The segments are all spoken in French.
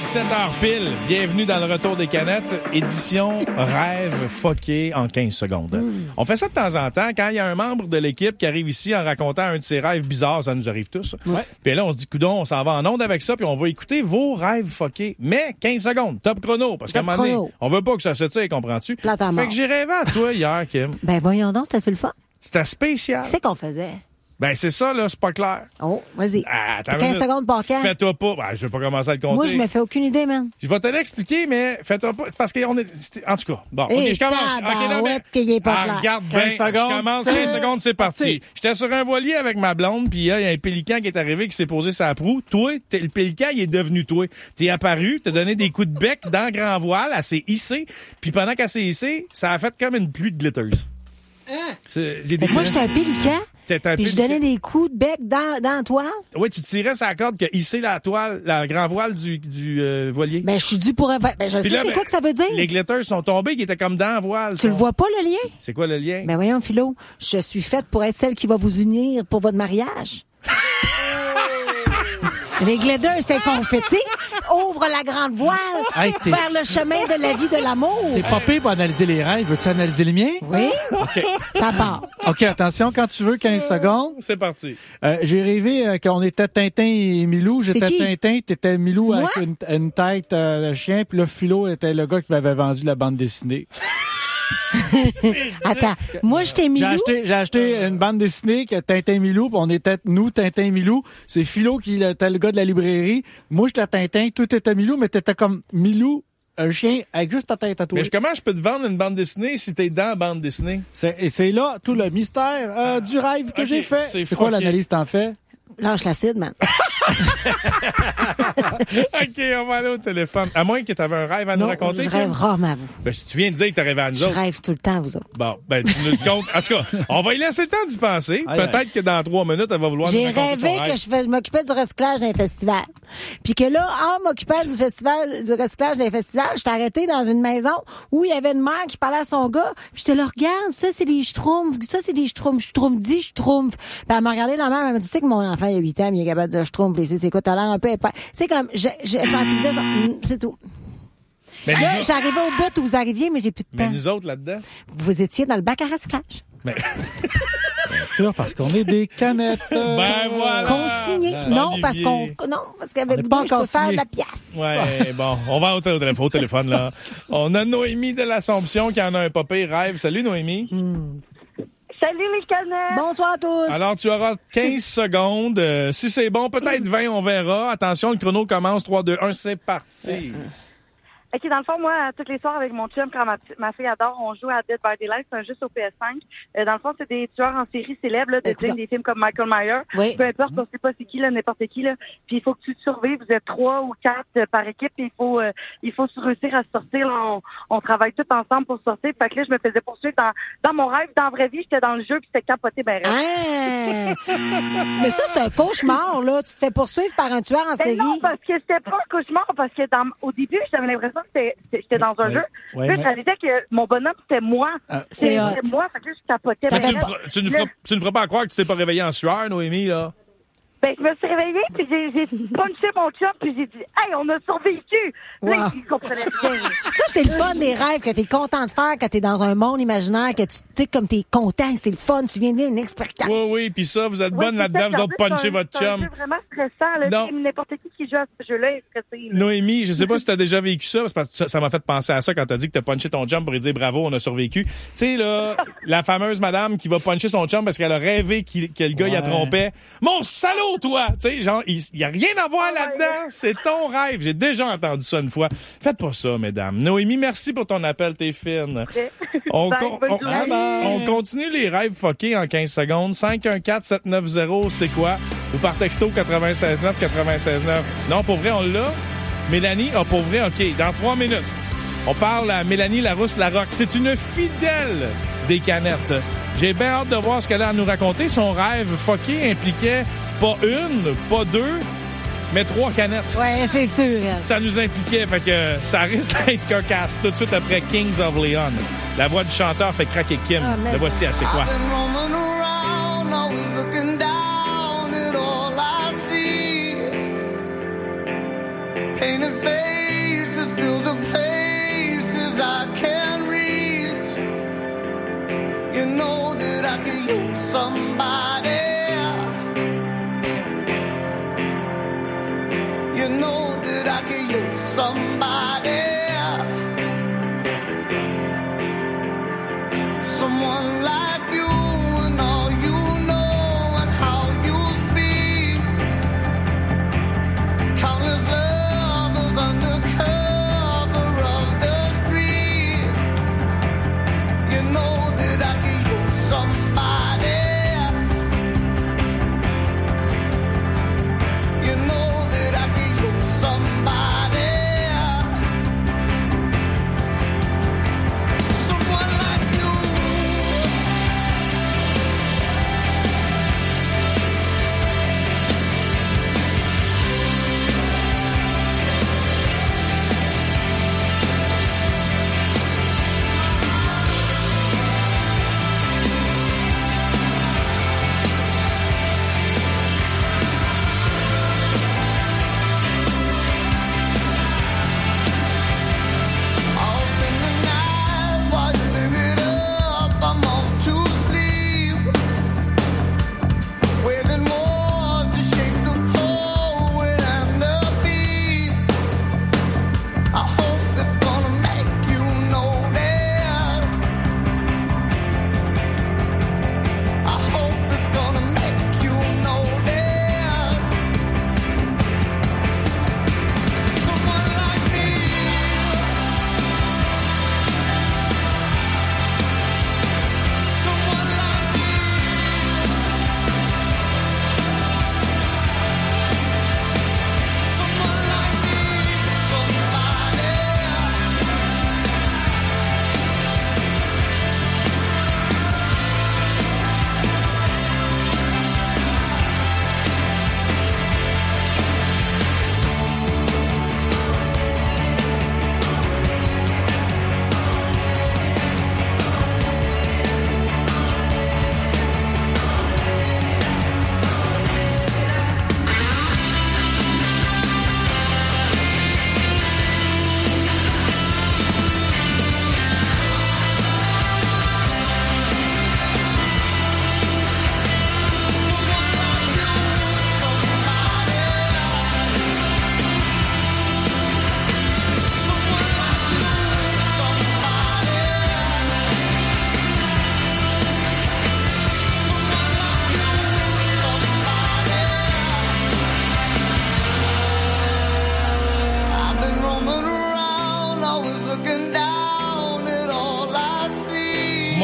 17h pile. Bienvenue dans le Retour des canettes, édition Rêve fucké en 15 secondes. On fait ça de temps en temps quand il y a un membre de l'équipe qui arrive ici en racontant un de ses rêves bizarres, ça nous arrive tous. Ouais. Puis là, on se dit, coudon, on s'en va en onde avec ça, puis on va écouter vos rêves fuckés. Mais 15 secondes, top chrono, parce qu'à un moment donné, on veut pas que ça se tire, comprends-tu? Plate à mort. Fait que j'ai rêvé à toi hier, Kim. Ben voyons donc, c'était sur le fun. C'était spécial. C'est qu'on faisait. Ben c'est ça, là, c'est pas clair. Oh, vas-y. Attends, 15 secondes par quand? Fais-toi pas. Ben, je vais pas commencer à le compter. Moi, je me fais aucune idée, man. Je vais te l'expliquer, mais fais-toi pas. C'est parce qu'on est. En tout cas. Bon, OK, je commence. OK, non, mais. Qu'il est pas clair. Regarde bien. 15 secondes. Je commence 15 secondes, c'est parti. J'étais sur un voilier avec ma blonde, puis il y a un pélican qui est arrivé, qui s'est posé sa proue. Toi, le pélican, il est devenu toi. T'es apparu, t'as donné des coups de bec dans le grand voile, elle s'est hissée, puis pendant qu'elle s'est hissée, ça a fait comme une pluie de glitters. Moi, j'étais un pélican. Puis je donnais des coups de bec dans la toile. Oui, tu tirais sa corde qui a hissé la toile, la grand voile du voilier. Ben, je suis dû pour un... Ben, je sais, c'est quoi que ça veut dire? Les glitters sont tombés, qui étaient comme dans la voile. Tu le vois pas, le lien? C'est quoi le lien? Ben, voyons, Philo, je suis faite pour être celle qui va vous unir pour votre mariage. Les glitters, c'est confetti. Ouvre la grande voile vers le chemin de la vie de l'amour. T'es pas pire pour analyser les rêves. Veux-tu analyser les miens? Oui. OK. Ça part. OK, attention, quand tu veux, 15 secondes. C'est parti. J'ai rêvé qu'on était Tintin et Milou. J'étais qui? Tintin, t'étais Milou Moi? avec une tête de chien, puis là, Philo était le gars qui m'avait vendu la bande dessinée. Attends, moi, j'étais Milou. J'ai acheté une bande dessinée qui est Tintin Milou, puis on était, nous, Tintin Milou. C'est Philo qui était le gars de la librairie. Moi, j'étais Tintin, tout était Milou, mais t'étais comme Milou, un chien avec juste ta tête à toi. Mais comment je peux te vendre une bande dessinée si t'es dans la bande dessinée? C'est là tout le mystère du rêve que j'ai fait. C'est quoi fucké. l'analyse que t'en fais? Lâche l'acide, man. OK, on va aller au téléphone. À moins que tu avais un rêve à nous raconter. Je rêve rarement à vous. Ben, si tu viens de dire que tu rêvé à nous Je autres. rêve tout le temps à vous autres. Bon, ben, tu nous le comptes. En tout cas, on va y laisser le temps d'y penser. Peut-être que dans 3 minutes, elle va vouloir nous J'ai raconter son rêvé rêve. que je m'occupais du recyclage d'un festival. Puis que là, en m'occupant du recyclage d'un festival, j'étais arrêtée dans une maison où il y avait une mère qui parlait à son gars. Puis j'étais là, regarde, ça, c'est des schtroumpfs. Ça, c'est des schtroumpfs. Schtroumpf. Puis elle m'a regardé la mère, elle m'a dit, tu sais que mon enfant, il a 8 ans, mais il est capable de dire schtroumpf. C'est quoi, t'as l'air un peu épais. Tu sais, comme, j'ai fantasisé ça. C'est tout. Mais Là, nous- j'arrivais au bout où vous arriviez, mais j'ai plus de Mais temps. nous autres, là-dedans? Vous étiez dans le bac à recyclage. Mais... Bien sûr, parce qu'on est des canettes. Ben voilà! Consigné. Ben, Non, Olivier. parce qu'avec On n'est pas vous, je peux encore faire de signé. la pièce. Ouais, bon, on va au téléphone, là. On a Noémie de l'Assomption qui en a un pas pire rêve. Salut, Noémie. Salut les canettes! Bonsoir à tous. Alors, tu auras 15 secondes. Si c'est bon, peut-être 20, on verra. Attention, le chrono commence. 3, 2, 1, c'est parti. OK, dans le fond, moi, tous les soirs avec mon chum, quand ma fille adore, on joue à Dead by Daylight, c'est un jeu sur PS5. Dans le fond, c'est des tueurs en série célèbres, là, des films comme Michael Myers. Oui. Peu importe, on sait pas c'est qui, là, n'importe qui, là. Puis il faut que tu te survives. Vous êtes 3 ou 4 par équipe. Puis il faut réussir à sortir. Là, on travaille tous ensemble pour sortir. Fait que là, je me faisais poursuivre dans mon rêve. Dans la vraie vie, j'étais dans le jeu puis c'était capoté ben raide. Ah! Mais ça, c'est un cauchemar, là. Tu te fais poursuivre par un tueur en Ben série. non, parce que c'était pas un cauchemar, parce que au début, j'avais l'impression que j'étais dans un jeu. Ouais, Puis mais- je réalisais que mon bonhomme, c'était moi. c'est hot. C'était moi, fait que là, je capotais. Mais Ben, tu ne feras pas croire que tu t'es pas réveillé en sueur, Noémie, là. ben, je me suis réveillée, puis j'ai punché mon chum, puis j'ai dit, hey, on a survécu. Là, Wow. il comprenait rien. Ça, c'est le fun des rêves que t'es content de faire quand t'es dans un monde imaginaire, que tu sais, comme t'es content, c'est le fun, tu viens de vivre une expérience. Oui, oui, puis ça, vous êtes Ouais, bonne c'est là-dedans, ça, vous autres en plus, punchez votre C'est un chum. jeu vraiment stressant, là. Non. N'importe qui joue à ce jeu-là est stressé. là. Noémie, je sais pas si t'as déjà vécu ça, parce que ça m'a fait penser à ça quand t'as dit que t'as punché ton chum pour lui dire bravo, on a survécu. Tu sais, là, la fameuse madame qui va puncher son chum parce qu'elle a rêvé que le gars, il a trompé. Mon salaud, toi! Tu sais, genre, il y a rien à voir là-dedans. C'est ton rêve. J'ai déjà entendu ça une fois. Faites pas ça, mesdames. Noémie, merci pour ton appel, t'es fine. On, Bye, con- bonne on- journée. on continue les rêves fuckés en 15 secondes. 514-790, c'est quoi? Ou par texto 96.9, 96.9. Non, pour vrai, on l'a. Mélanie, pour vrai, OK. Dans 3 minutes, on parle à Mélanie Larousse-Larocque. C'est une fidèle des canettes. J'ai bien hâte de voir ce qu'elle a à nous raconter. Son rêve fucké impliquait pas une, pas 2, mais 3 canettes. Ouais, c'est sûr. Ça nous impliquait, fait que ça risque d'être cocasse. Tout de suite après Kings of Leon. La voix du chanteur fait craquer Kim. Ah, mais Le voici à C'est quoi? I've been roaming around, always looking down at all I see. Painted face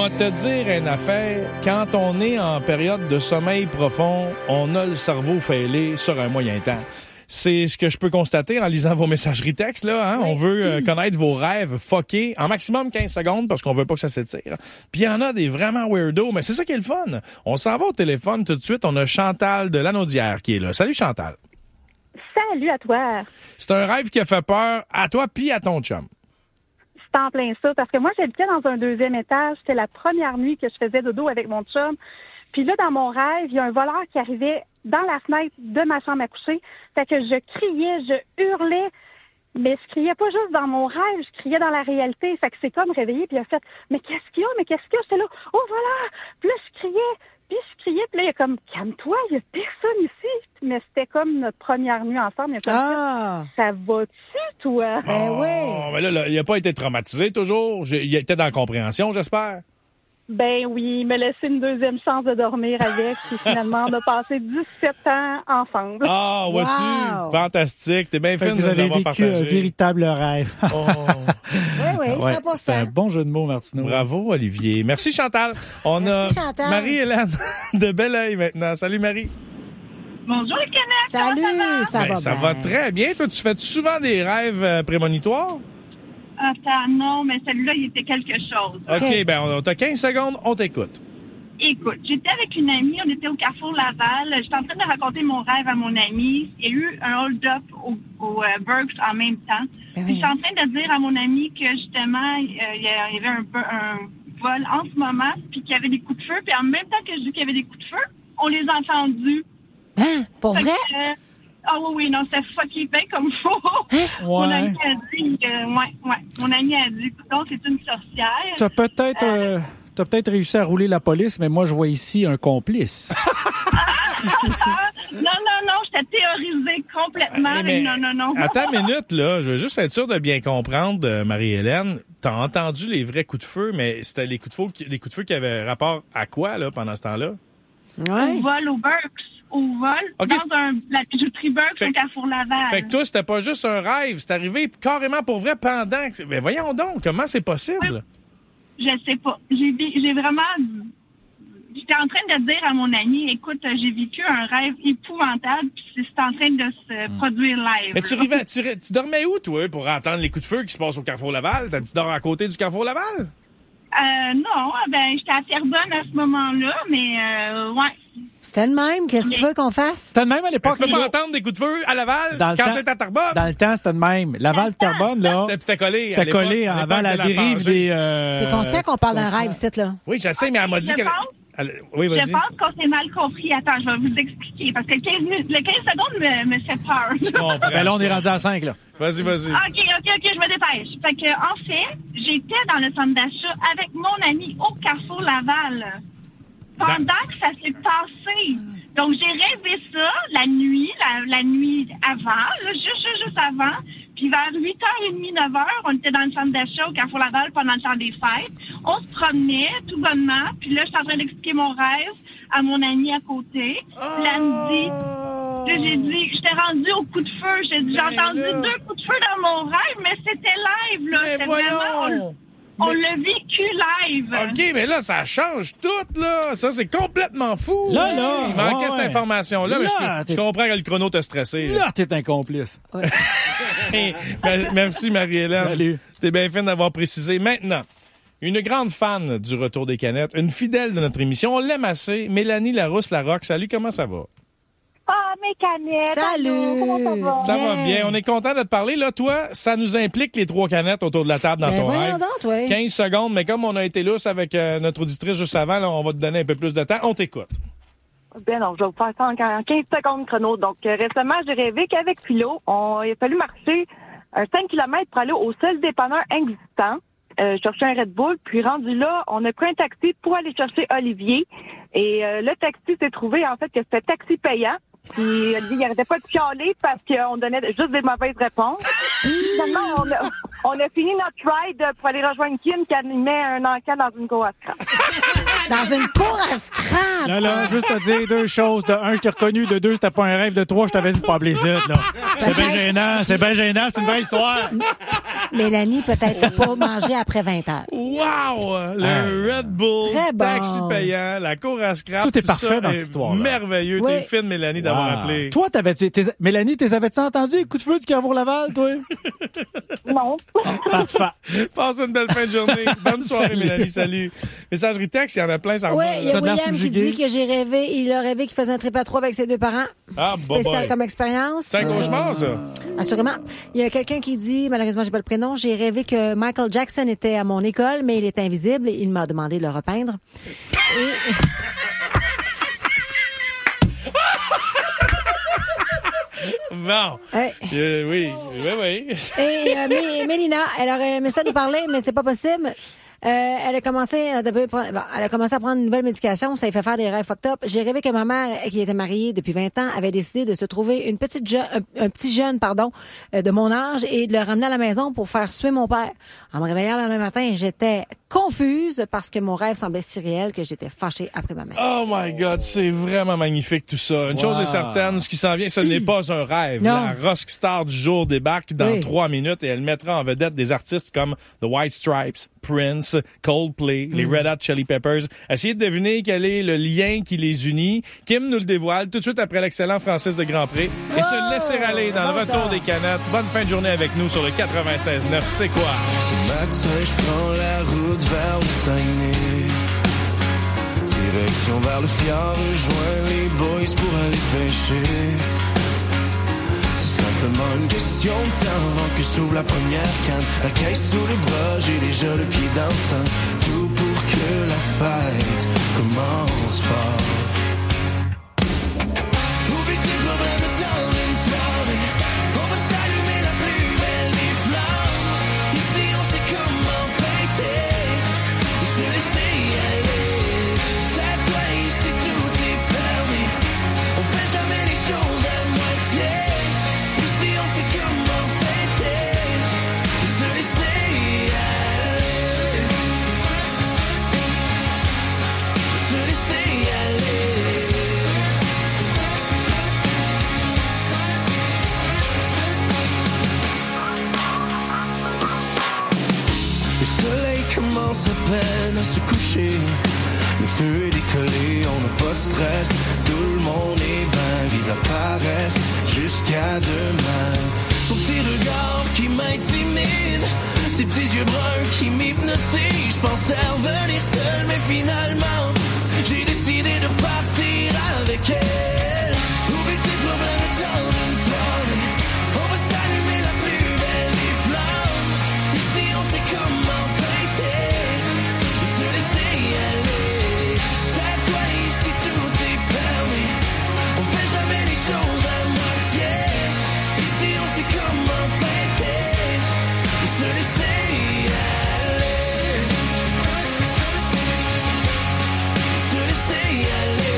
Moi, te dire une affaire, quand on est en période de sommeil profond, on a le cerveau fêlé sur un moyen temps. C'est ce que je peux constater en lisant vos messageries textes, là, hein? Oui. On veut connaître vos rêves fuckés en maximum 15 secondes parce qu'on veut pas que ça s'étire. Puis il y en a des vraiment weirdos, mais c'est ça qui est le fun. On s'en va au téléphone tout de suite. On a Chantal de Lanaudière qui est là. Salut Chantal. Salut à toi. C'est un rêve qui a fait peur à toi puis à ton chum. C'est en plein ça, parce que moi, j'habitais dans un 2e étage. C'était la première nuit que je faisais dodo avec mon chum. Puis là, dans mon rêve, il y a un voleur qui arrivait dans la fenêtre de ma chambre à coucher. Fait que je criais, je hurlais, mais je criais pas juste dans mon rêve, je criais dans la réalité. Fait que c'est comme réveillé, puis il a fait « Mais qu'est-ce qu'il y a? Mais qu'est-ce qu'il y a? » J'étais là « Oh, voleur! » Puis là, je criais, puis là, il y a comme « Calme-toi, il y a personne ici. » Mais c'était comme notre première nuit ensemble. Il a comme ça va-tu, toi? Ben oui. Mais là, il a pas été traumatisé toujours. Il était dans la compréhension, j'espère. Ben oui, il m'a laissé une deuxième chance de dormir avec, puis finalement, on a passé 17 ans ensemble. Ah, vois-tu? Fantastique. T'es bien fine de vous avez vécu partagé. Un véritable rêve. Oh. Oui, 100%. C'est un bon jeu de mots, Martineau. Bravo, Olivier. Merci, Chantal. Merci, Chantal. Marie-Hélène de Belleuil maintenant. Salut, Marie. Bonjour, les Canettes. Salut, ça va bien. Ça va très bien. Toi, tu fais souvent des rêves prémonitoires? Attends, non, mais celui-là, il était quelque chose. OK, ben, on t'a 15 secondes, on t'écoute. Écoute, j'étais avec une amie, on était au Carrefour Laval. J'étais en train de raconter mon rêve à mon amie. Il y a eu un hold-up au Burks en même temps. Ben J'étais en train de dire à mon amie que, justement, il y avait un vol en ce moment, puis qu'il y avait des coups de feu. Puis en même temps que je dis qu'il y avait des coups de feu, on les a entendus. Hein? Pour vrai? Ah oui, non, c'est fucké bien comme faux. Mon ami a dit, mon ami a dit, écoute, c'est une sorcière. T'as peut-être réussi à rouler la police, mais moi, je vois ici un complice. Non, j'étais théorisée complètement. Mais non. Attends une minute, là. Je veux juste être sûr de bien comprendre, Marie-Hélène. T'as entendu les vrais coups de feu, mais c'était les coups de feu qui avaient rapport à quoi, là, pendant ce temps-là? Au vol au Burks. Au vol, okay, dans la bijouterie Burks au Carrefour Laval. Fait que toi, c'était pas juste un rêve, c'est arrivé carrément pour vrai pendant... Mais voyons donc, comment c'est possible? Je sais pas. J'ai vraiment... J'étais en train de dire à mon ami, écoute, j'ai vécu un rêve épouvantable, puis c'est en train de se produire live. Mais tu dormais où, toi, pour entendre les coups de feu qui se passent au Carrefour Laval? Tu dors à côté du Carrefour Laval? Non, j'étais à Terrebonne à ce moment-là, mais ouais. C'était le même. Qu'est-ce que tu veux qu'on fasse? C'était le même à l'époque. Tu peux pas entendre des coups de feu à Laval quand t'es à Terrebonne? Dans le temps, c'était le même. Laval-Terrebonne, là. C'était collé. C'était collé avant la dérive des... T'es conscient qu'on parle d'un rêve, ici, là? Oui, je sais, mais elle m'a dit qu'elle... Oui, vas-y. Je pense qu'on s'est mal compris. Attends, je vais vous expliquer. Parce que le 15 secondes me fait peur. Ben là, on est rendu à 5, là. Vas-y. OK, je me dépêche. Fait que, en fait, j'étais dans le centre d'achat avec mon ami au Carrefour Laval. Pendant que ça s'est passé. Donc, j'ai rêvé ça la nuit avant, là, juste avant. Puis vers 8h30, 9h, on était dans le centre d'achat au Carrefour Laval pendant le temps des fêtes. On se promenait tout bonnement. Puis là, je suis en train d'expliquer mon rêve à mon ami à côté. Puis là, elle me dit... Là, j'ai dit, j'étais rendue au coup de feu. J'ai entendu 2 coups de feu dans mon rêve, mais c'était live, là. C'était vraiment... On l'a vécu live. OK, mais là, ça change tout, là. Ça, c'est complètement fou. Là. Il manquait cette information-là, mais je comprends que le chrono t'a stressé. Là, t'es un complice. Merci, Marie-Hélène. Salut. T'es bien fine d'avoir précisé. Maintenant, une grande fan du Retour des Canettes, une fidèle de notre émission, on l'aime assez, Mélanie Larousse-Larocque. Salut, comment ça va? Ah, mes canettes. Salut. Comment ça va? Ça va bien. On est content de te parler. Là, toi, ça nous implique les 3 canettes autour de la table dans ton rêve. Donc, 15 secondes, mais comme on a été lousse avec notre auditrice juste avant, là, on va te donner un peu plus de temps. On t'écoute. Ben non, je vais vous faire ça en 15 secondes chrono. Donc, récemment, j'ai rêvé qu'avec Philo, il a fallu marcher 5 km pour aller au seul dépanneur existant. Chercher un Red Bull, puis rendu là, on a pris un taxi pour aller chercher Olivier. Et le taxi s'est trouvé, en fait, que c'était taxi payant. Puis Olivier, il n'arrêtait pas de chialer parce qu'on donnait juste des mauvaises réponses. Finalement, on a fini notre ride pour aller rejoindre Kim qui animait un encan dans une cour à scrap. Dans une cour à scrap! Là, juste te dire 2 choses. De 1, je t'ai reconnu. De 2, c'était pas un rêve. De 3, je t'avais dit de pas appeler là. C'est bien gênant, c'est une vraie histoire. Mélanie, peut-être pas manger après 20h. Wow! Le Red Bull, Très bon. taxi payant, la cour à scrap. Tout est parfait ça dans cette histoire-là. Merveilleux. Oui. T'es fine, Mélanie, d'avoir appelé. Toi, Mélanie, t'avais-tu entendu les coups de feu du Carrefour Laval, toi? Non. Parfait. Passe une belle fin de journée. Bonne soirée, Mélanie. Salut. Messagerie texte, il y en a plein, ça Oui, remonte, il y a T'as de l'air William qui subjugué. dit que il a rêvé qu'il faisait un trip à 3 avec ses 2 parents. Ah, Spécial boy. comme expérience. C'est un cauchemar, ça. Assurément. Il y a quelqu'un qui dit, malheureusement, j'ai pas le prénom, j'ai rêvé que Michael Jackson était à mon école, mais il était invisible et il m'a demandé de le repeindre. Bon. Hey. Oui. Et Mélina, elle aurait aimé ça nous parler, mais c'est pas possible. Elle a commencé à prendre une nouvelle médication. Ça lui fait faire des rêves fucked up. J'ai rêvé que ma mère, qui était mariée depuis 20 ans, avait décidé de se trouver un petit jeune, de mon âge et de le ramener à la maison pour faire suer mon père. En me réveillant le lendemain matin, j'étais confuse parce que mon rêve semblait si réel que j'étais fâchée après ma mère. Oh my God, c'est vraiment magnifique tout ça. Une chose est certaine, ce qui s'en vient, ce n'est pas un rêve. Non. La rockstar du jour débarque dans 3 minutes et elle mettra en vedette des artistes comme The White Stripes, Prince, Coldplay, les Red Hot Chili Peppers. Essayez de deviner quel est le lien qui les unit. Kim nous le dévoile tout de suite après l'excellent Francis de Grandpré. Et se laisser aller dans le retour des canettes. Bonne fin de journée avec nous sur le 96.9. C'est quoi? Ce matin, je prends la route vers le Saguenay. Direction vers le fjord, rejoins les boys pour aller pêcher. C'est simplement une question de temps avant que s'ouvre la première canne. La caisse sous le bras, j'ai déjà le pied dans le sang. Tout pour que la fête commence fort. Oublie tes problèmes de temps d'une soirée. On va s'allumer la plus belle des flammes. Ici on sait comment fêter et se laisser y aller. Fais-toi ici tout est permis. On fait jamais les choses à moitié. Ici on sait comment fêter et se laisser y aller. Se laisser y aller. Le soleil commence à peine à se coucher. Le feu est décollé, on n'a pas de stress. Tout le monde est bien, vive la paresse. Jusqu'à demain. Son petit regard qui m'intimide. Ses petits yeux bruns qui m'hypnotisent. Je pensais revenir seul, mais finalement j'ai décidé de repartir avec elle. Oublie tes problèmes de temps d'une soirée. On va s'allumer la plus belle des flammes. Ici on sait comment fêter et se laisser y aller. Fais-toi ici tout est permis. On fait jamais les choses à moitié. Ici on sait comment fêter et se laisser y aller. Se laisser y aller.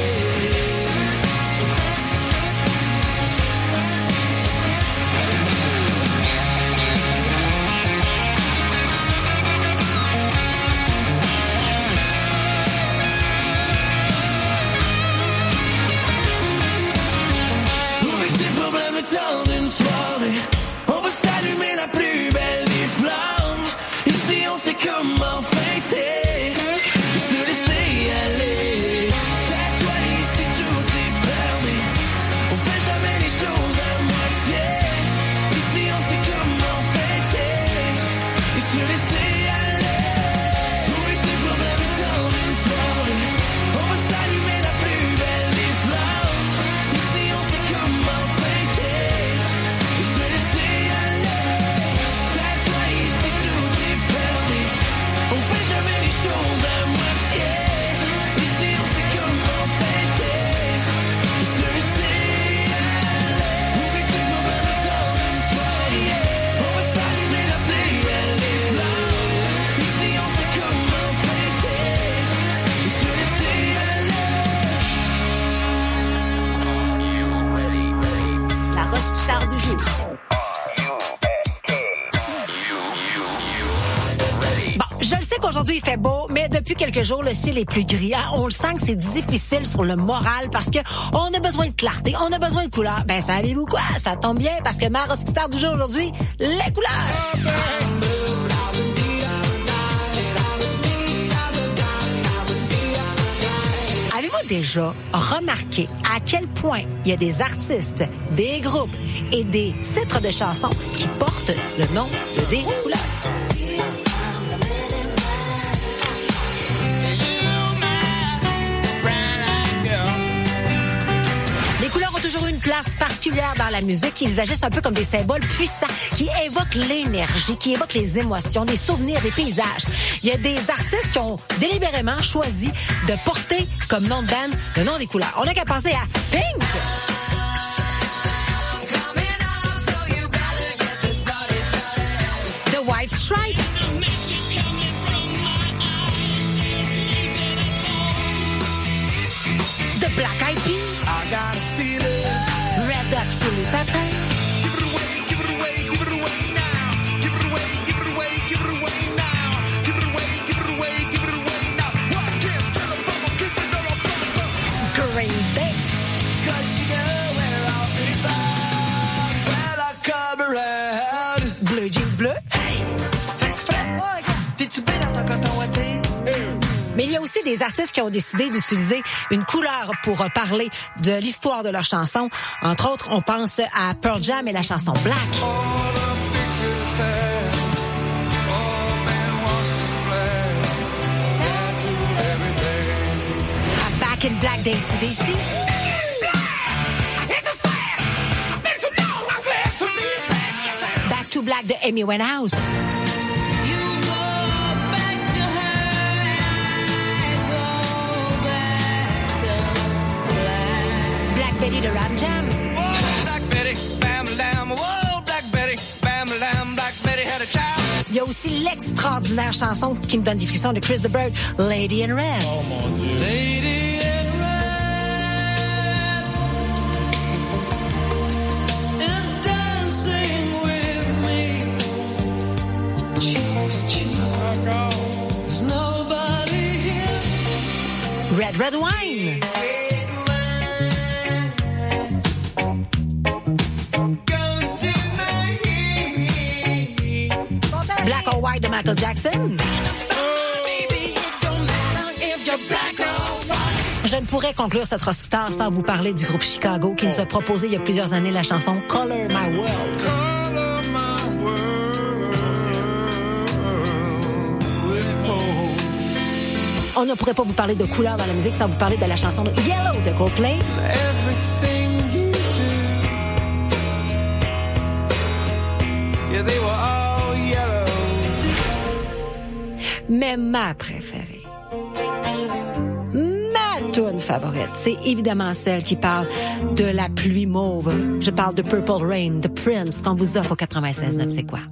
Oublie tes problèmes le temps d'une soirée. On va s'allumer la plus belle des flammes. Ici on sait comment fêter et se laisser y aller. Fais-toi ici tout est permis. On fait jamais les choses à moitié. Ici on sait comment fêter et se laisser y aller. Oublie tes problèmes le temps d'une soirée. On va s'allumer la plus belle des flammes. Ici on sait comment fêter et se laisser y aller. Fais-toi ici tout est permis. On fait jamais les choses à moitié. Ici on sait comment fêter et se laisser y aller. Oublie tes problèmes le temps d'une soirée. On va s'allumer la plus belle des flammes. Ici on sait comment fêter et se laisser y aller. La rockstar du jour. Bon, je le sais qu'aujourd'hui il fait beau, mais depuis quelques jours, le ciel est plus gris. Hein? On le sent que c'est difficile sur le moral parce que on a besoin de clarté, on a besoin de couleurs. Ben, savez-vous quoi? Ça tombe bien parce que ma rockstar du jour aujourd'hui, les couleurs. déjà remarqué à quel point il y a des artistes, des groupes et des titres de chansons qui portent le nom de des couleurs? Les couleurs ont toujours une place particulière dans la musique. Ils agissent un peu comme des symboles puissants qui évoquent l'énergie, qui évoquent les émotions, des souvenirs, des paysages. Il y a des artistes qui ont délibérément choisi de porter comme nom de band le nom des couleurs. On n'a qu'à penser à Pink. The White Stripes. The Black Eyed Peas. Red Hot Chili Peppers. Green Day. Bleu Jeans Bleu. Mais il y a aussi des artistes qui ont décidé d'utiliser une couleur pour parler de l'histoire de leur chanson. Entre autres, on pense à Pearl Jam et la chanson Black. À Back in Black d'ACDC. Back to Black de Amy Winehouse. Betty de Ram Jam. Il y a aussi l'extraordinaire chanson qui me donne des frissons de Chris the Bird, Lady in Red. Oh mon Dieu. Lady in red is dancing with me. Cheek to cheek. There's nobody here. Red Red Wine. Black or White de Michael Jackson. Je ne pourrais conclure cette Rockstar sans vous parler du groupe Chicago qui nous a proposé il y a plusieurs années la chanson Color My World. On ne pourrait pas vous parler de couleurs dans la musique sans vous parler de la chanson de Yellow de Coldplay. Mais ma préférée, ma tune favorite, c'est évidemment celle qui parle de la pluie mauve. Je parle de Purple Rain, de Prince, qu'on vous offre au 96.9, c'est quoi?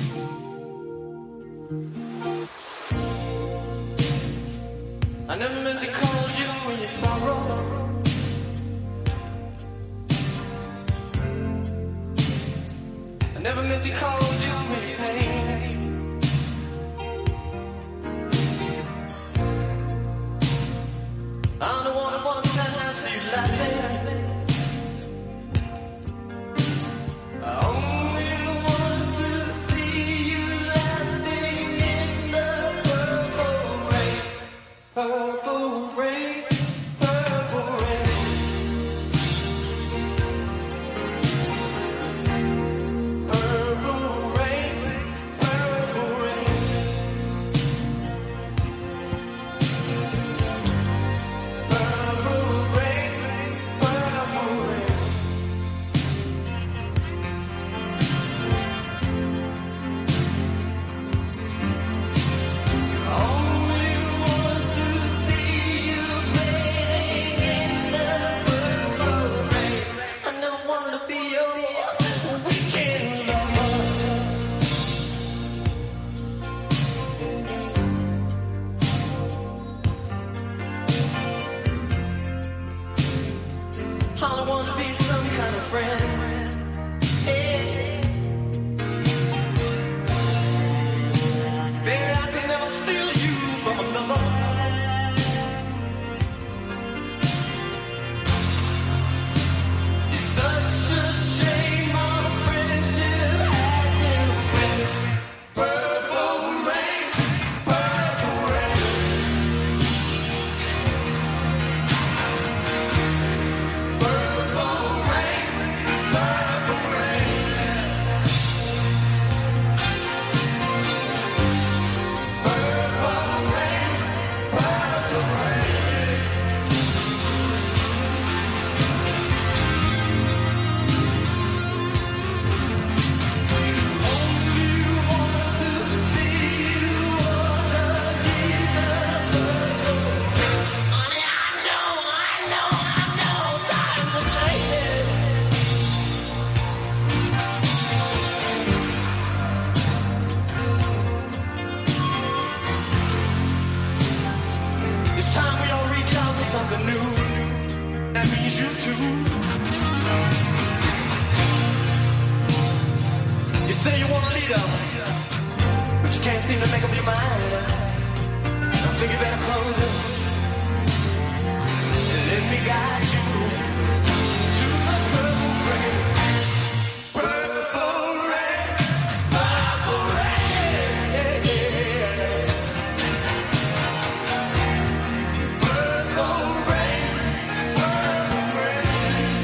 I never meant to cause you any sorrow. I never meant to cause you any pain. I'm the one who wants to see you laughing. I only want to see you laughing in the purple rain. Purple rain, purple rain. Purple say you want a leader, but you can't seem to make up your mind. I think you better close it. Let me guide you to the purple rain. Purple rain, purple rain. Purple rain, purple rain.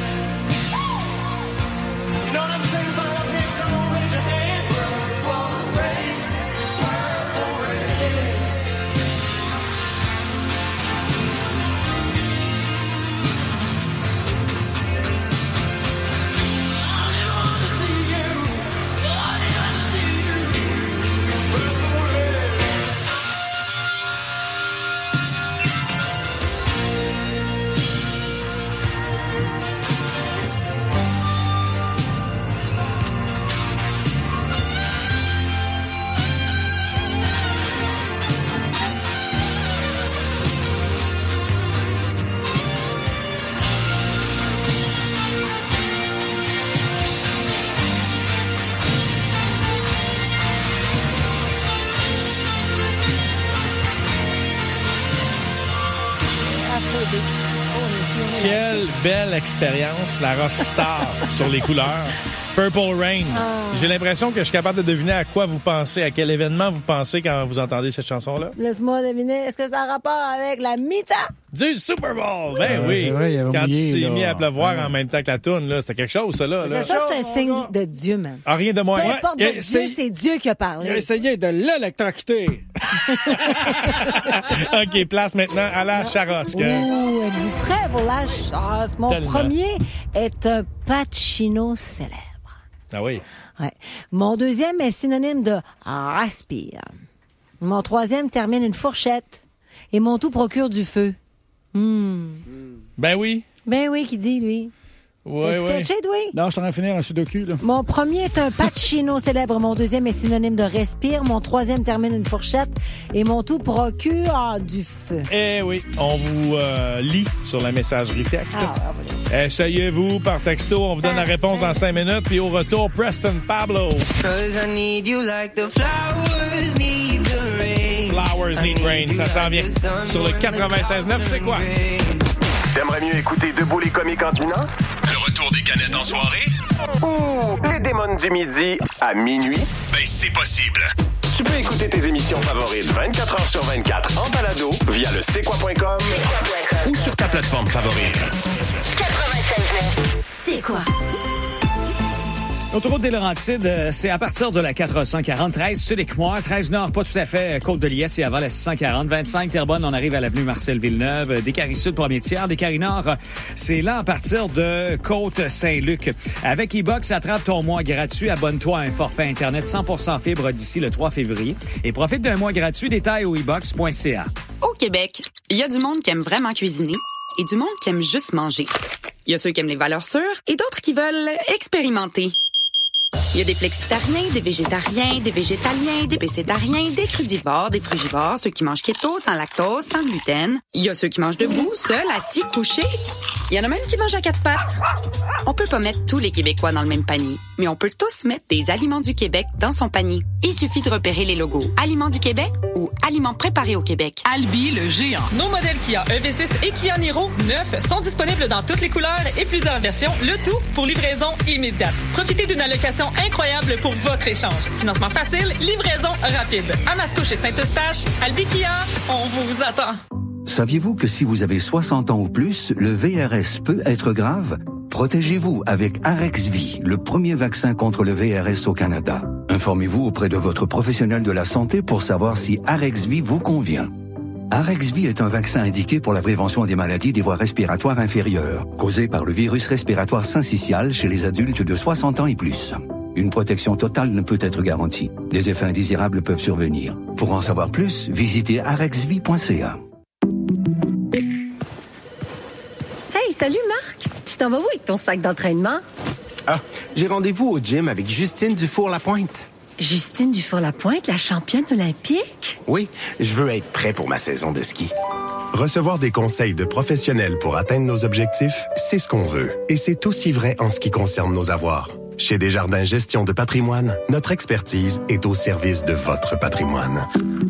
You know what I'm saying about that, man? Come on, raise your hand. Purple rain, purple rain. Quelle belle expérience, la Rockstar sur les couleurs. Purple Rain. J'ai l'impression que je suis capable de deviner à quoi vous pensez, à quel événement vous pensez quand vous entendez cette chanson-là. Laisse-moi deviner, est-ce que ça a rapport avec la mi-temps? Du Super Bowl! Ben oui. c'est vrai, il avait Quand oublié, il s'est là. mis à pleuvoir en même temps que la toune, là, c'était quelque chose, ça, là. Ça, c'est un signe de Dieu, man. Ah, rien de moins. Peu importe il a de Dieu, essayé- c'est Dieu qui a Il a parlé. essayé de l'électrocuter. OK, place maintenant à la charosque. Ouh, êtes-vous prêts pour la chasse? Mon Tellement. premier est un Pacino célèbre. Ah oui. Ouais. Mon deuxième est synonyme de respire. Mon troisième termine une fourchette. Et mon tout procure du feu. Ben oui. Ben oui, qui dit, lui? Ouais, T'as-tu ouais. catché, oui? Non, je suis en train de finir un sudoku, là. Mon premier est un Pacino célèbre. Mon deuxième est synonyme de respire. Mon troisième termine une fourchette. Et mon tout procure du feu. Eh oui, on vous lit sur la messagerie texte. Essayez-vous par texto. On vous donne la réponse dans 5 minutes. Puis au retour, Preston Pablo. 'Cause I need you like the flowers need the rain. Flowers Need Rain. Ça s'en vient sur le 96.9. C'est quoi? T'aimerais mieux écouter Debout les comiques en dînant? Le retour des canettes en soirée? Ou les démons du midi à minuit? Ben, c'est possible. Tu peux écouter tes émissions favorites 24 heures sur 24 en balado via le c'est-quoi.com Ou sur ta plateforme favorite. 96.9. C'est quoi? Autoroute des Laurentides, c'est à partir de la 440, 13 Sud-Équoire, 13 Nord, pas tout à fait Côte-de-Liesse et avant la 640, 25 Terrebonne, on arrive à l'avenue Marcel-Villeneuve, Descaries-Sud, premier tiers, Descaries-Nord, c'est là à partir de Côte-Saint-Luc. Avec e-Box, attrape ton mois gratuit, abonne-toi à un forfait Internet 100% fibre d'ici le 3 février et profite d'un mois gratuit, détail au e-box.ca. Au Québec, il y a du monde qui aime vraiment cuisiner et du monde qui aime juste manger. Il y a ceux qui aiment les valeurs sûres et d'autres qui veulent expérimenter. Il y a des flexitariens, des végétariens, des végétaliens, des pécétariens, des crudivores, des frugivores, ceux qui mangent keto, sans lactose, sans gluten. Il y a ceux qui mangent debout, seuls, assis, couchés. Il y en a même qui mangent à 4 pattes. On peut pas mettre tous les Québécois dans le même panier, mais on peut tous mettre des Aliments du Québec dans son panier. Il suffit de repérer les logos Aliments du Québec ou Aliments préparés au Québec. Albi, le géant. Nos modèles Kia EV6 et Kia Niro, neufs, sont disponibles dans toutes les couleurs et plusieurs versions, le tout pour livraison immédiate. Profitez d'une allocation incroyable pour votre échange. Financement facile, livraison rapide. À Mascouche et Saint-Eustache, Albi Kia, on vous attend. Saviez-vous que si vous avez 60 ans ou plus, le VRS peut être grave? Protégez-vous avec Arexvy, le premier vaccin contre le VRS au Canada. Informez-vous auprès de votre professionnel de la santé pour savoir si Arexvy vous convient. Arexvy est un vaccin indiqué pour la prévention des maladies des voies respiratoires inférieures, causées par le virus respiratoire syncytial chez les adultes de 60 ans et plus. Une protection totale ne peut être garantie. Des effets indésirables peuvent survenir. Pour en savoir plus, visitez arexvy.ca. Hey, salut Marc! Tu t'en vas où avec ton sac d'entraînement? Ah, j'ai rendez-vous au gym avec Justine Dufour-Lapointe. Justine Dufour-Lapointe, la championne olympique? Oui, je veux être prêt pour ma saison de ski. Recevoir des conseils de professionnels pour atteindre nos objectifs, c'est ce qu'on veut. Et c'est aussi vrai en ce qui concerne nos avoirs. Chez Desjardins Gestion de patrimoine, notre expertise est au service de votre patrimoine.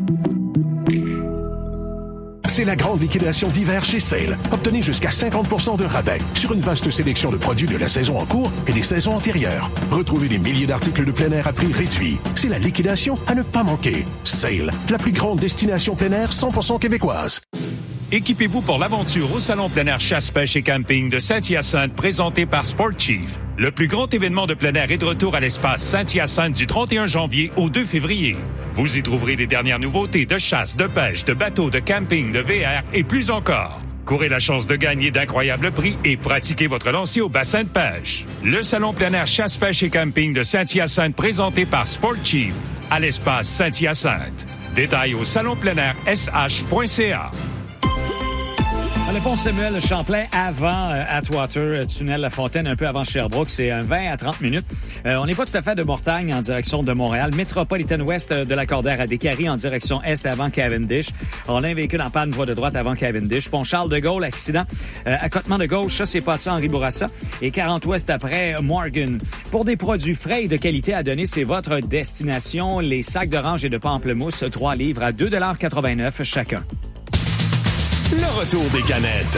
C'est la grande liquidation d'hiver chez Sale. Obtenez jusqu'à 50% de rabais sur une vaste sélection de produits de la saison en cours et des saisons antérieures. Retrouvez des milliers d'articles de plein air à prix réduit. C'est la liquidation à ne pas manquer. Sale, la plus grande destination plein air 100% québécoise. Équipez-vous pour l'aventure au Salon plein air chasse, pêche et camping de Saint-Hyacinthe présenté par Sport Chief. Le plus grand événement de plein air est de retour à l'espace Saint-Hyacinthe du 31 janvier au 2 février. Vous y trouverez les dernières nouveautés de chasse, de pêche, de bateaux, de camping, de VR et plus encore. Courez la chance de gagner d'incroyables prix et pratiquez votre lancer au bassin de pêche. Le Salon plein air chasse, pêche et camping de Saint-Hyacinthe présenté par Sport Chief à l'espace Saint-Hyacinthe. Détails au salonpleinairsh.ca. Le pont Samuel Champlain avant Atwater, tunnel La Fontaine, un peu avant Sherbrooke, c'est 20 à 30 minutes. On n'est pas tout à fait de Mortagne en direction de Montréal. Metropolitan West de Lacordaire à Décarie en direction est avant Cavendish. On a un véhicule en panne voie de droite avant Cavendish. Pont Charles de Gaulle, accident. Accotement de gauche, ça c'est passé Henri Bourassa. Et 40 Ouest après Morgan. Pour des produits frais et de qualité à donner, c'est votre destination. Les sacs d'orange et de pamplemousse, 3 livres à 2,89 chacun. Le retour des canettes.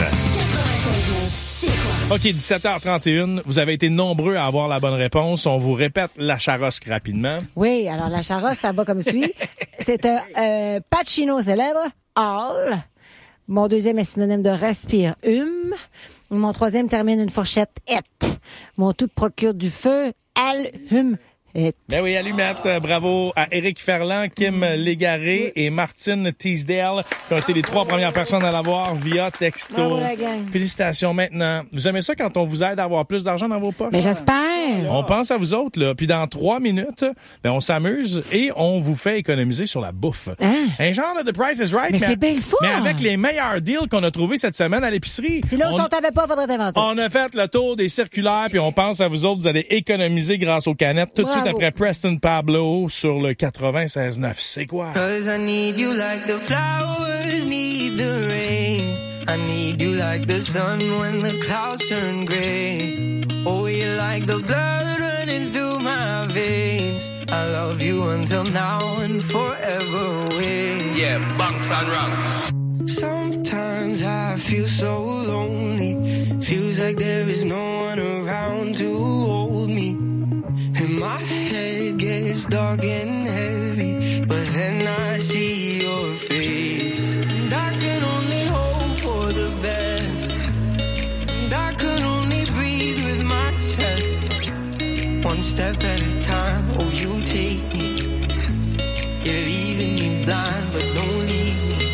OK, 17h31. Vous avez été nombreux à avoir la bonne réponse. On vous répète la charosque rapidement. Oui, alors la charosque, ça va comme suit. C'est un Pacino célèbre, All. Mon deuxième est synonyme de respire, Mon troisième termine une fourchette, Et. Mon tout procure du feu, Alhum. Ben oui, allumette. Bravo à Éric Ferland, Kim Légaré et Martine Teasdale qui ont été les 3 premières personnes à l'avoir via texto. Bravo, la gang. Félicitations maintenant. Vous aimez ça quand on vous aide à avoir plus d'argent dans vos poches? Mais j'espère. On pense à vous autres, là. Puis dans 3 minutes, ben on s'amuse et on vous fait économiser sur la bouffe. Hein? Un genre de The Price is Right. Mais c'est bien le fun. Mais avec les meilleurs deals qu'on a trouvés cette semaine à l'épicerie. Puis là, si on t'avait pas, faudrait t'inventer. On a fait le tour des circulaires puis on pense à vous autres. Vous allez économiser grâce aux canettes. Tout de suite après Preston Pablo sur le 96.9. C'est quoi? 'Cause I need you like the flowers need the rain. I need you like the sun when the clouds turn gray. Oh, you're like the blood running through my veins. I love you until now and forever away. Yeah, bunks and rungs. Sometimes I feel so lonely. Feels like there is no one around to hold me. And my head gets dark and heavy, but then I see your face. And I can only hope for the best. And I can only breathe with my chest. One step at a time, oh you take me. You're leaving me blind, but don't leave me.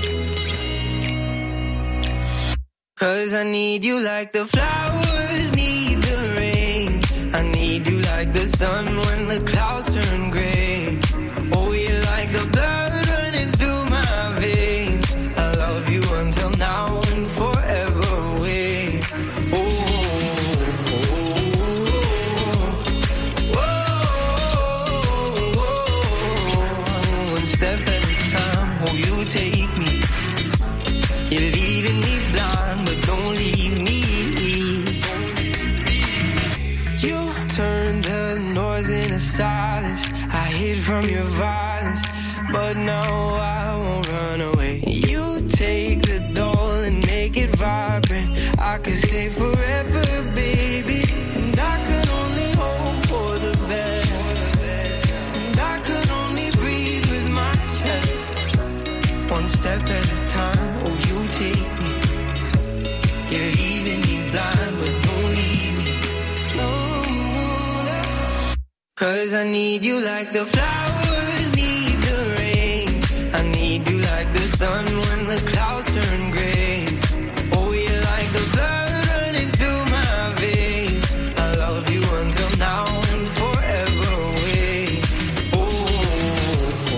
'Cause I need you like the flowers need the rain. I need you like the sun when the clouds turn gray. Oh, you're like the blood running through my veins. I love you until now and forever away. Oh, oh, oh, oh, oh. One step at a time, oh, you take me. You're leaving me blind, but don't leave me. You turn the noise into silence. I hid from your violence, but now I won't run away. You take the doll and make it vibrant. I could stay forever, baby. And I could only hope for the best. And I could only breathe with my chest. One step at a time, oh you take me. You're leaving me blind, but don't leave me. No, no, no. 'Cause I need you like the flowers need the rain. I need you like the sun when the clouds turn gray. Oh, you're like the blood running through my veins. I love you until now and forever away. Oh, oh,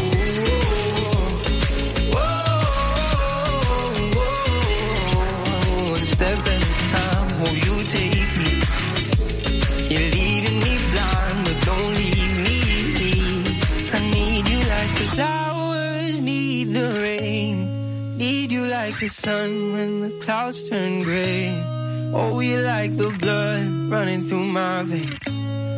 oh, oh, oh. One step at a time, oh, you take me. You're leaving me blind, but don't leave me. I need you like the flowers need the rain. Need you like the sun when the clouds turn gray. Oh, you like the blood running through my veins.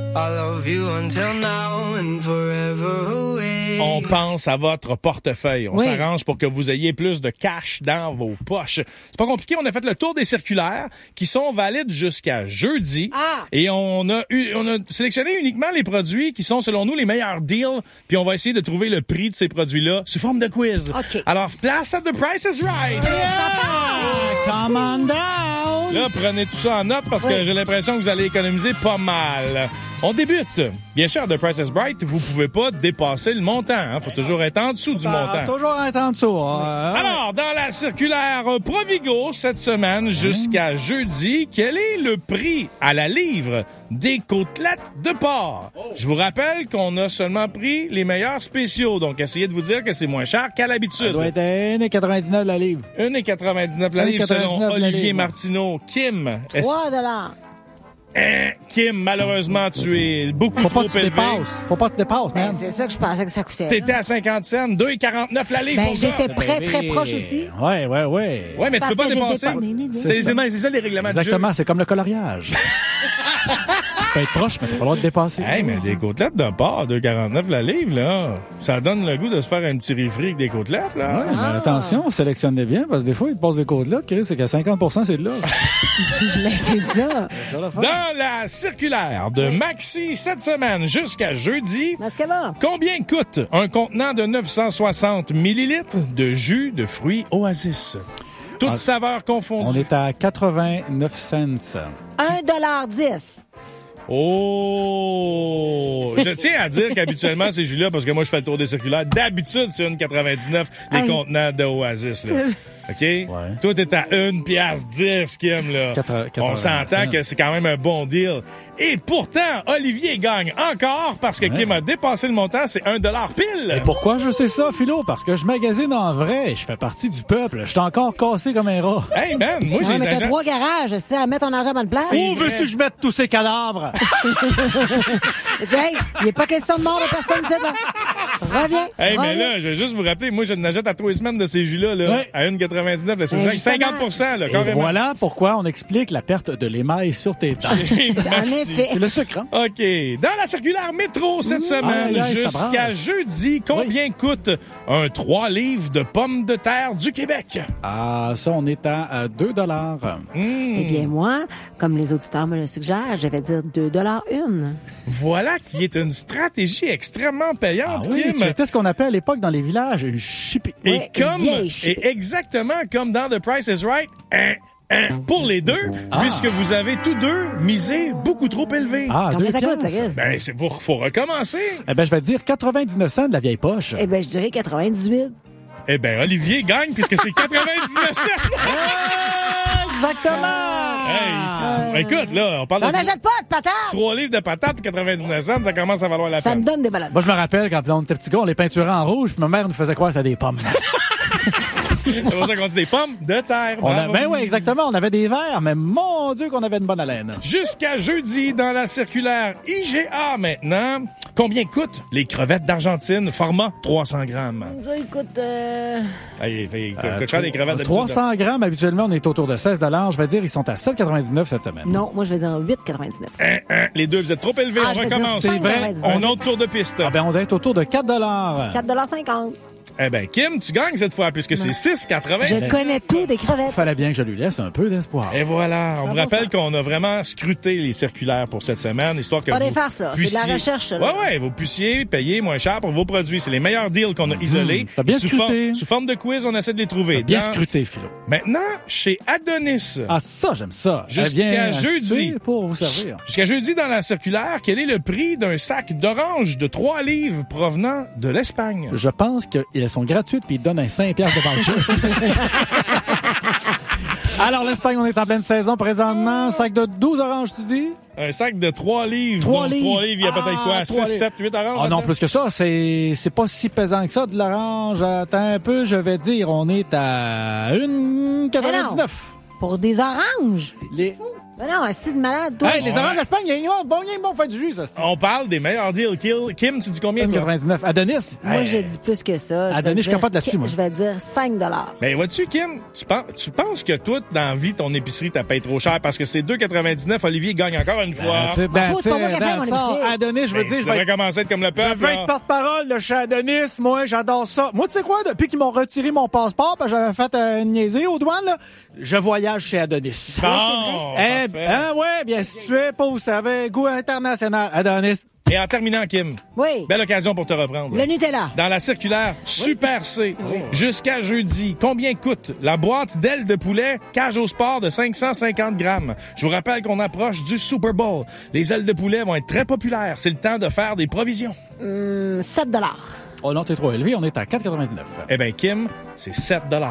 I love you until now and forever away. On pense à votre portefeuille. On s'arrange pour que vous ayez plus de cash dans vos poches. C'est pas compliqué. On a fait le tour des circulaires qui sont valides jusqu'à jeudi. Et on a sélectionné uniquement les produits qui sont, selon nous, les meilleurs deals. Puis on va essayer de trouver le prix de ces produits-là sous forme de quiz. Okay. Alors, place à The Price is Right. Come on down! Là, prenez tout ça en note parce que j'ai l'impression que vous allez économiser pas mal. On débute. Bien sûr, The Price is Right, vous pouvez pas dépasser le montant. Hein. Faut toujours être en dessous du montant. Toujours être en dessous. Alors, dans la circulaire Provigo cette semaine jusqu'à jeudi, quel est le prix à la livre des côtelettes de porc? Je vous rappelle qu'on a seulement pris les meilleurs spéciaux, donc essayez de vous dire que c'est moins cher qu'à l'habitude. Ça doit être 1,99 la livre. 1,99 la livre selon Olivier Martineau. Kim, 3 Kim, malheureusement, tu es beaucoup trop élevé. Faut pas que tu dépasses, man. C'est ça que je pensais que ça coûtait. T'étais à 50 cents, 2,49 la livre. Ben, j'étais très proche aussi. Ouais. Ouais, mais tu peux pas dépasser. C'est ça les règlements du jeu. Exactement, c'est comme le coloriage. Tu peux être proche, mais t'as pas le droit de dépasser. Hey, mais des côtelettes de porc, 2,49 la livre, là. Ça donne le goût de se faire un petit riz frit avec des côtelettes, là. Ouais, mais attention, sélectionnez bien, parce que des fois, ils te passent des côtelettes, Chris, c'est qu'à 50%, c'est de l'os. Mais c'est ça. Dans la circulaire de Maxi cette semaine jusqu'à jeudi, combien coûte un contenant de 960 millilitres de jus de fruits Oasis? Toutes saveurs confondues. On est à 89 cents. 1,10 $. Oh! Je tiens à dire qu'habituellement, ces jus-là, parce que moi, je fais le tour des circulaires, d'habitude, c'est 1,99 les contenants de Oasis, là. OK? Ouais. Toi, t'es à 1,10 Kim, là. On s'entend que c'est quand même un bon deal. Et pourtant, Olivier gagne encore parce que Kim a dépassé le montant, c'est $1 pile. Et pourquoi je sais ça, Philo? Parce que je magasine en vrai. Je fais partie du peuple. Je suis encore cassé comme un rat. Hey, man, moi, j'ai mais t'as 3 garages, c'est à mettre ton argent à bonne place. Où veux-tu que je mette tous ces cadavres? Hey, il n'est pas question de mort de personne, c'est là. Reviens. Hey, mais là, je vais juste vous rappeler, moi, je n'achète à 3 semaines de ces jus-là, là, à 1,99. C'est 50%, là, quand même. Voilà pourquoi on explique la perte de l'émail sur tes dents. C'est le sucre, hein? OK. Dans la circulaire métro cette semaine, jusqu'à jeudi, combien coûte un 3 livres de pommes de terre du Québec? Ah, ça, on est à $2. Eh bien, moi, comme les auditeurs me le suggèrent, je vais dire $2 une. Voilà qui est une stratégie extrêmement payante, Kim. C'était ce qu'on appelait à l'époque dans les villages une chippie. Et exactement comme dans The Price is Right, pour les deux, puisque vous avez tous deux misé beaucoup trop élevé. Combien ça coûte, ça coûte? Ben, faut recommencer. Eh ben, je vais dire 99 cents de la vieille poche. Eh ben, je dirais 98. Eh ben, Olivier gagne puisque c'est 99 cents. Exactement! Hey, écoute, là, on parle on n'achète pas de patates! 3 livres de patates, 99 cents, ça commence à valoir la peine. Ça me donne des balades. Moi, je me rappelle quand on était petit gars, on les peinturait en rouge, puis ma mère nous faisait croire que c'était des pommes. C'est pour ça qu'on dit des pommes de terre. Ben oui, exactement. On avait des verres, mais mon Dieu qu'on avait une bonne haleine. Jusqu'à jeudi, dans la circulaire IGA maintenant, combien coûtent les crevettes d'Argentine, format 300 grammes? Ça, écoute, coûte cher les crevettes d'habitude. 300 grammes, habituellement, on est autour de $16. Je vais dire, ils sont à 7,99 cette semaine. Non, moi, je vais dire 8,99. Les deux, vous êtes trop élevés. On recommence. C'est vrai. On a autre tour de piste. Ah ben, on doit être autour de $4. $4,50. Eh ben, Kim, tu gagnes cette fois, puisque c'est 6,80. Je connais tout des crevettes. Fallait bien que je lui laisse un peu d'espoir. Et voilà. On vous rappelle qu'on a vraiment scruté les circulaires pour cette semaine, histoire que pas vous des farces, là. puissiez... C'est de la recherche, là. Ouais, vous puissiez payer moins cher pour vos produits. C'est les meilleurs deals qu'on a isolés. T'as bien scruté. Sous forme de quiz, on essaie de les trouver. T'as bien scruté, Philo. Maintenant, chez Adonis. Ah, ça, j'aime ça. Jusqu'à jeudi. Pour vous servir. Jusqu'à jeudi, dans la circulaire, quel est le prix d'un sac d'oranges de 3 livres provenant de l'Espagne? Je pense qu'elles sont gratuites puis ils donnent un 5$ de voucher. Alors, l'Espagne, on est en pleine saison présentement. Un sac de 12 oranges, tu dis? Un sac de 3 livres. 3 livres. 3 livres, il y a peut-être quoi? 6, 7, 8 oranges? Ah non, plus que ça. C'est pas si pesant que ça, de l'orange. Attends un peu, je vais dire, on est à 1,99. Pour des oranges? Ben non, assis de malade, toi. Hey, les oranges d'Espagne, il y a bon fait du jus, ça. On parle des meilleurs deals. Kim, tu dis combien? 99. Adonis. Moi, j'ai dit plus que ça. Adonis, je capote là-dessus, moi. Je vais dire 5 Ben, vois-tu, Kim, tu penses que toi, dans la vie, ton épicerie, t'as payé trop cher parce que c'est 2,99. Olivier gagne encore une fois. c'est pas moi qui ai fait mon épicerie. Adonis, je veux dire, tu devrais commencer à être comme le peuple. Je veux être porte-parole de chez Adonis. Moi, j'adore ça. Moi, tu sais quoi? Depuis qu'ils m'ont retiré mon passeport, parce que j'avais fait une niaiserie aux douanes, là, je voyage chez Adonis. Bon, ouais, bien situé, pas vous savez, goût international. Adonis. Et en terminant, Kim, oui. Belle occasion pour te reprendre. Le Nutella. Dans la circulaire Super C, jusqu'à jeudi, combien coûte la boîte d'ailes de poulet cage au sport de 550 grammes? Je vous rappelle qu'on approche du Super Bowl. Les ailes de poulet vont être très populaires. C'est le temps de faire des provisions. 7 $. Oh non, t'es trop élevé, on est à 4,99. Eh bien, Kim, c'est 7 $.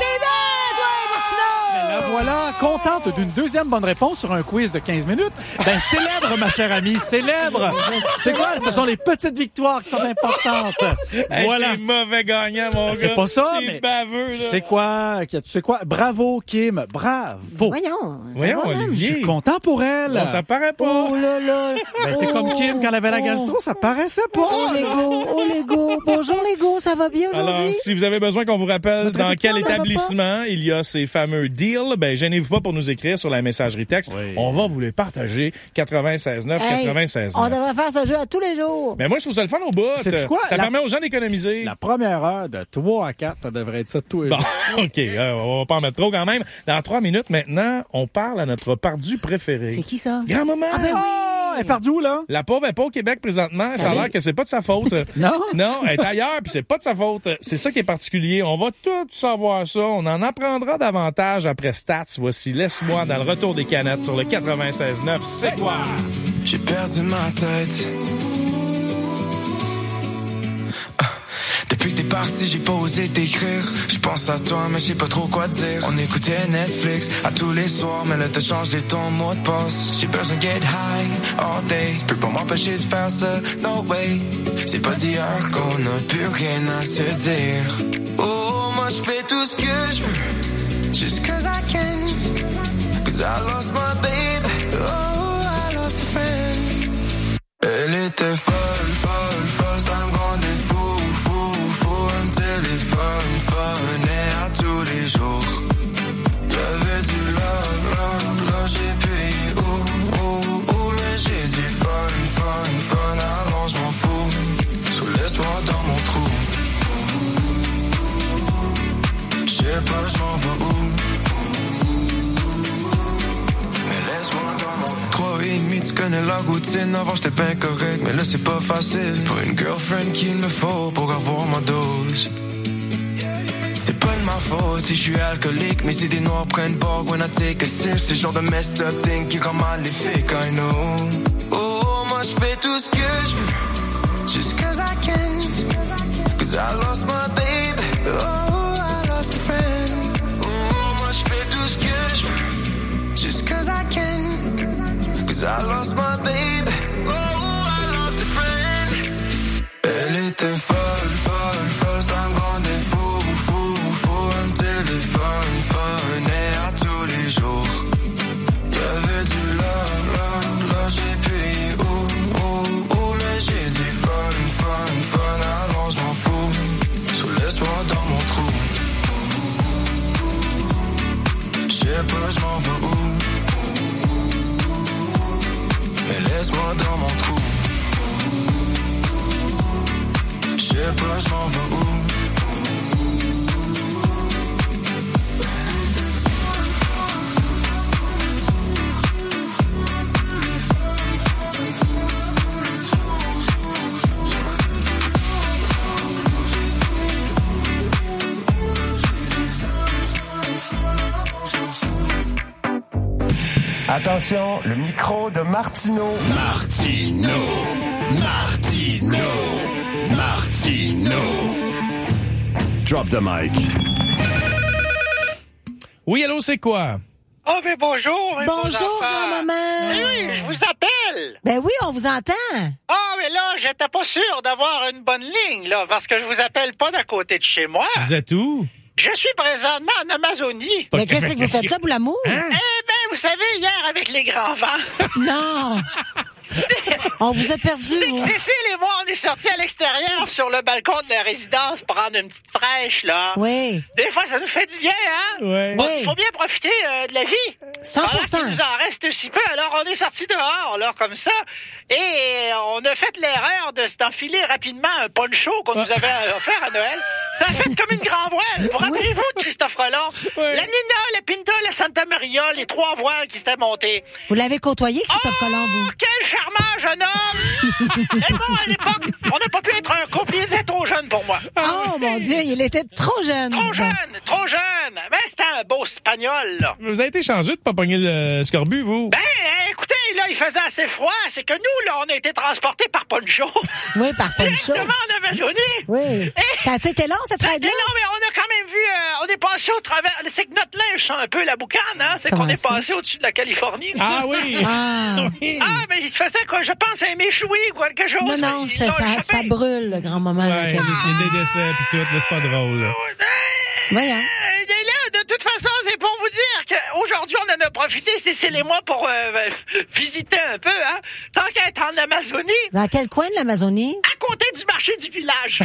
Voilà, contente d'une deuxième bonne réponse sur un quiz de 15 minutes. Ben, célèbre, ma chère amie, célèbre. C'est quoi? Ce sont les petites victoires qui sont importantes. Voilà. T'es mauvais gagnant, mon gars. C'est pas ça, mais baveux, là. Tu sais quoi? Bravo, Kim. Bravo. Voyons, Olivier. Je suis content pour elle. Non, ça paraît pas. Oh là là. Ben, c'est comme Kim quand elle avait la gastro, ça paraissait pas. Oh, Lego. Bonjour, Lego. Ça va bien aujourd'hui? Alors, si vous avez besoin qu'on vous rappelle dans quel établissement il y a ces fameux deals, ben, gênez-vous pas pour nous écrire sur la messagerie texte. Oui. On va vous les partager. 96.9, 96.9. On devrait faire ce jeu à tous les jours. Mais moi, je trouve ça le fun au bout. C'est quoi? Ça permet aux gens d'économiser. La première heure de 3 à 4, ça devrait être ça tous les jours. OK. On va pas en mettre trop quand même. Dans 3 minutes maintenant, on parle à notre pardu préféré. C'est qui ça? Grand-maman. Ah ben oui. Elle est perdue où, là? La pauvre est pas au Québec présentement. Ça a l'air que c'est pas de sa faute. Non? Non, elle est ailleurs, puis c'est pas de sa faute. C'est ça qui est particulier. On va tout savoir ça. On en apprendra davantage après Stats. Voici Laisse-moi dans le retour des canettes sur le 96.9. C'est quoi? J'ai perdu ma tête. Depuis que t'es parti, j'ai pas osé t'écrire. Je pense à toi, mais je sais pas trop quoi dire. On écoutait Netflix à tous les soirs, mais là t'as changé ton mot de passe. J'ai besoin de get high all day. Tu peux pas m'empêcher de faire ça, no way. C'est pas d'hier qu'on a plus rien à se dire. Oh, moi je fais tout ce que je veux, just cause I can. Cause I lost my baby, oh I lost a friend. Elle était folle, ça me rendait fou. Un téléphone, phonait à tous les jours. J'avais du love, j'ai payé, mais j'ai du fun, alors je m'en fous. So laisse-moi dans mon trou. J'sais pas, je m'en vais où. Mais laisse-moi dans mon trou. 3,5, tu connais la routine. Avant j'étais bien correct, mais là c'est pas facile. C'est pas une girlfriend qu'il me faut pour avoir ma dose. C'est pas de ma faute si je suis alcoolique, mais si des noirs prennent bord when I take a sip. C'est le genre de messed up thing qui rend maléfique, I know. Oh, moi je fais tout ce que je veux, just cause I can. Cause I lost my baby, oh I lost a friend. Oh, moi je fais tout ce que je veux, just cause I can. Cause I lost my baby, oh I lost a friend. Elle était folle, ça me rendait fou. Un téléphone, phonait à tous les jours. Y'avait du love, j'ai payé, mais j'ai du fun, alors je m'en fous. So laisse-moi dans mon trou. J'sais pas, je m'en vais où. Mais laisse-moi dans mon trou. J'sais pas, je m'en vais où. Attention, le micro de Martino. Martino. Drop the mic. Oui, allô, c'est quoi? Oh, mais bonjour. Bonjour, grand-maman. Oui, je vous appelle. Ben oui, on vous entend. Ah, mais là, j'étais pas sûr d'avoir une bonne ligne, là, parce que je vous appelle pas d'à côté de chez moi. Vous êtes où? Je suis présentement en Amazonie. Mais qu'est-ce que vous faites ça pour l'amour? Eh ben, vous savez, hier, avec les grands vents... Non! On vous a perdu, vous. Cécile et moi, on est sortis à l'extérieur sur le balcon de la résidence prendre une petite fraîche, là. Oui. Des fois, ça nous fait du bien, hein? Ouais. Bon, Oui. il faut bien profiter de la vie. 100%. Pendant qu'il nous en reste si peu. Alors, on est sortis dehors, là, comme ça. Et on a fait l'erreur d'enfiler rapidement un poncho qu'on nous avait offert à Noël. Ça a fait comme une grand voile. Vous rappelez-vous de Christophe Roland? La Nina, la Pinta, la Santa Maria, les 3 voiles qui s'étaient montées. Vous l'avez côtoyé, Christophe Colomb, vous? Quel charmant jeune homme! Et moi, à l'époque, on n'a pas pu être un couple, il était trop jeune pour moi. Oh, mon Dieu, il était trop jeune. Trop jeune. Mais c'était un beau spagnol, là. Vous avez été changé de pas pogner le scorbut, vous? Ben, écoutez, là, il faisait assez froid. C'est que nous, là, on a été transportés par poncho. Oui, par poncho. Directement en Amazonie. Oui. Ça a été long, cette règle-là? Non, mais on a quand même vu, on est passé au travers. C'est que notre linge sent un peu la boucane, hein. C'est Comment qu'on est ça? passé au-dessus de la Californie. Ah oui! Ah. Ah, mais il se faisait quoi? Je pense un méchoui ou quelque chose. Non, Ils l'ont ça échappé. brûle, le grand moment. Ouais, il y a des décès pis tout, là, c'est pas drôle, là. Voyons. Et là, de toute façon, c'est pour vous dire qu'aujourd'hui, on en a profité, Cécile et moi, pour visiter un peu, hein. Tant qu'à être en Amazonie. Dans quel coin de l'Amazonie? À côté du marché du village.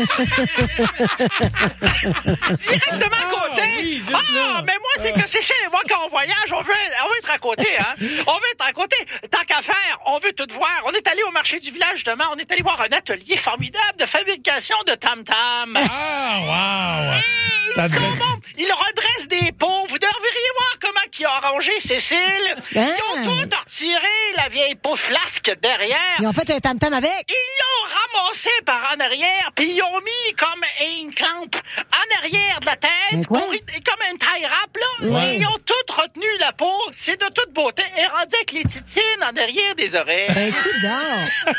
Directement à côté. Oui, juste là. Mais moi, c'est que Cécile et moi, quand on voyage, on veut être à côté, hein. On veut être à côté. Tant qu'à faire, on veut tout voir. On est allé au marché du village, justement. On est allé voir un atelier formidable de fabrication de tam-tam. Ah, wow! Ça devait... Il redresse des pots. Vous devriez voir comment il a arrangé Cécile. Ils ont tout retiré la vieille peau flasque derrière. Ils ont fait un tam-tam avec? Ils l'ont ramassé par en arrière, puis ils ont mis comme une clampe en arrière de la tête, comme une taille rap, là. Ouais. Ils ont tout retenu la peau. C'est de toute beauté. Et rendu avec les titines en arrière des oreilles. Ben, écoute donc.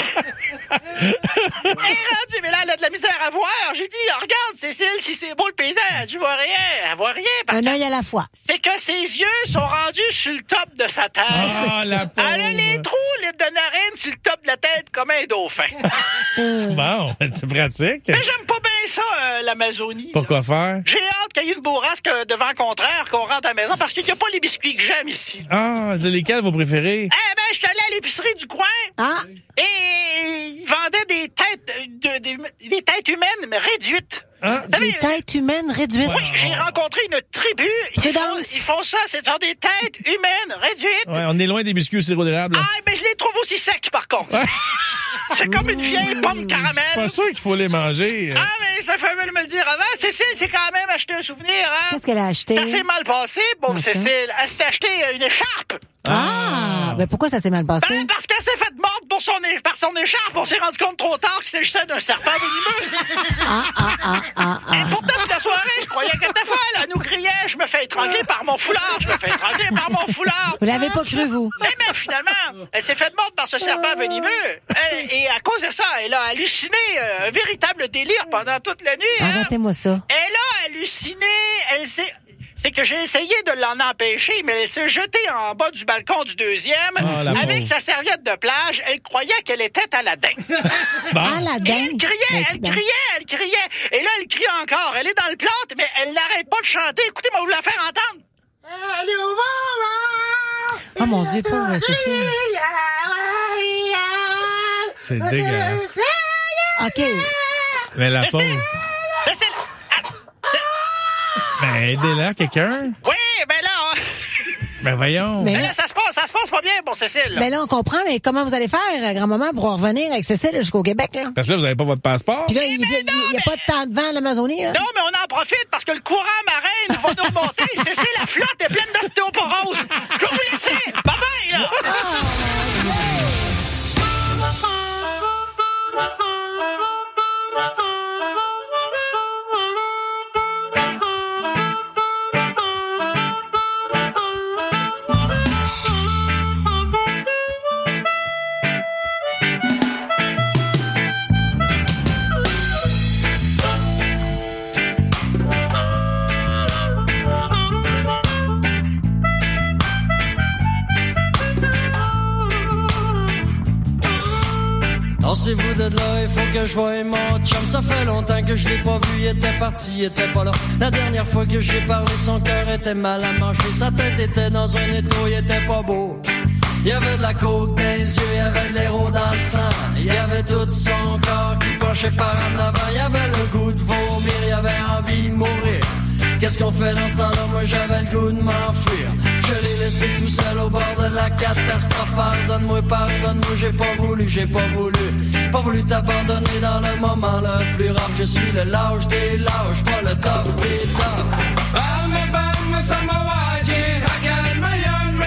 Et rendu, mais là, elle a de la misère à voir. J'ai dit, regarde, Cécile, si c'est beau le paysage, tu vois rien. Elle voit rien. Un œil à la fois. C'est que ses yeux sont rendus sur le top de sa tête. Ah, la pauvre. Elle a les trous de narine sur le top de la tête comme un dauphin. Bon, c'est pratique. Mais j'aime pas bien ça, l'Amazonie. Pourquoi faire? J'ai hâte qu'il y ait une bourrasque de vent contraire, qu'on rentre à la maison, parce qu'il n'y a pas les biscuits que j'aime ici. Ah, c'est lesquels vos préférés? Eh ben, je suis allé à l'épicerie du coin. Ah. Et ils vendaient des têtes humaines, mais réduites. Hein? Des têtes humaines réduites. Oui, j'ai rencontré une tribu. Prudence. Ils font ça, c'est genre des têtes humaines réduites. Ouais, on est loin des biscuits au sirop d'érable. Ah, mais je les trouve aussi secs, par contre. C'est comme une vieille pomme caramel. C'est pas sûr qu'il faut les manger. Ah, mais ça fait mal me le dire avant. Cécile, c'est quand même acheté un souvenir, hein? Qu'est-ce qu'elle a acheté? Ça s'est mal passé, bon, Cécile. Elle s'est acheté une écharpe. Ah! Ben pourquoi ça s'est mal passé? Ben, parce qu'elle s'est faite mordre par son écharpe. On s'est rendu compte trop tard qu'il s'agissait d'un serpent venimeux. Et pourtant, toute la soirée, je croyais qu'elle était folle. Elle nous criait, je me fais étrangler par mon foulard. Vous l'avez pas cru, vous? Mais finalement, elle s'est faite mordre par ce serpent venimeux. Et à cause de ça, elle a halluciné un véritable délire pendant toute la nuit. Hein? Arrêtez-moi ça. Elle a halluciné, c'est que j'ai essayé de l'en empêcher, mais elle s'est jetée en bas du balcon du deuxième avec sa serviette de plage. Elle croyait qu'elle était Aladdin. Aladdin? Et elle criait. Et là, elle crie encore. Elle est dans le plâtre, mais elle n'arrête pas de chanter. Écoutez-moi, vous la faire entendre. Allez, au revoir! Oh mon Dieu, pauvre Cécile. C'est dégueulasse. OK. Mais la pauvre. Ben, aidez-la, quelqu'un. Oui, ben là... Ben, voyons. Mais là, ça se passe pas bien pour Cécile. Ben là, on comprend, mais comment vous allez faire, grand-maman, pour revenir avec Cécile jusqu'au Québec, là? Parce que là, vous avez pas votre passeport. Puis là, il n'y a pas de temps de vent à l'Amazonie, là? Non, mais on en profite parce que le courant marin va nous remonter. Cécile, la flotte est pleine d'ostéoporose. Je vais vous laisser. Bye-bye, là. Tassez-vous de là, il faut que je voie mon chum. Ça fait longtemps que je l'ai pas vu, il était parti, il était pas là. La dernière fois que j'ai parlé, son cœur était mal à manger. Sa tête était dans un étau, il était pas beau. Il y avait de la coke dans les yeux, il y avait de l'héros dans le sang. Il y avait tout son corps qui penchait par en avant. Il y avait le goût de vomir, il y avait envie de mourir. Qu'est-ce qu'on fait dans ce temps-là? Moi j'avais le goût de m'enfuir. Je l'ai laissé tout seul au bord de la catastrophe. Pardonne-moi, pardonne-moi, j'ai pas voulu t'abandonner dans le moment le plus rare. Je suis le lâche des lâches, pas le tough des toughs. Bam, samawaji, hagan mayanre.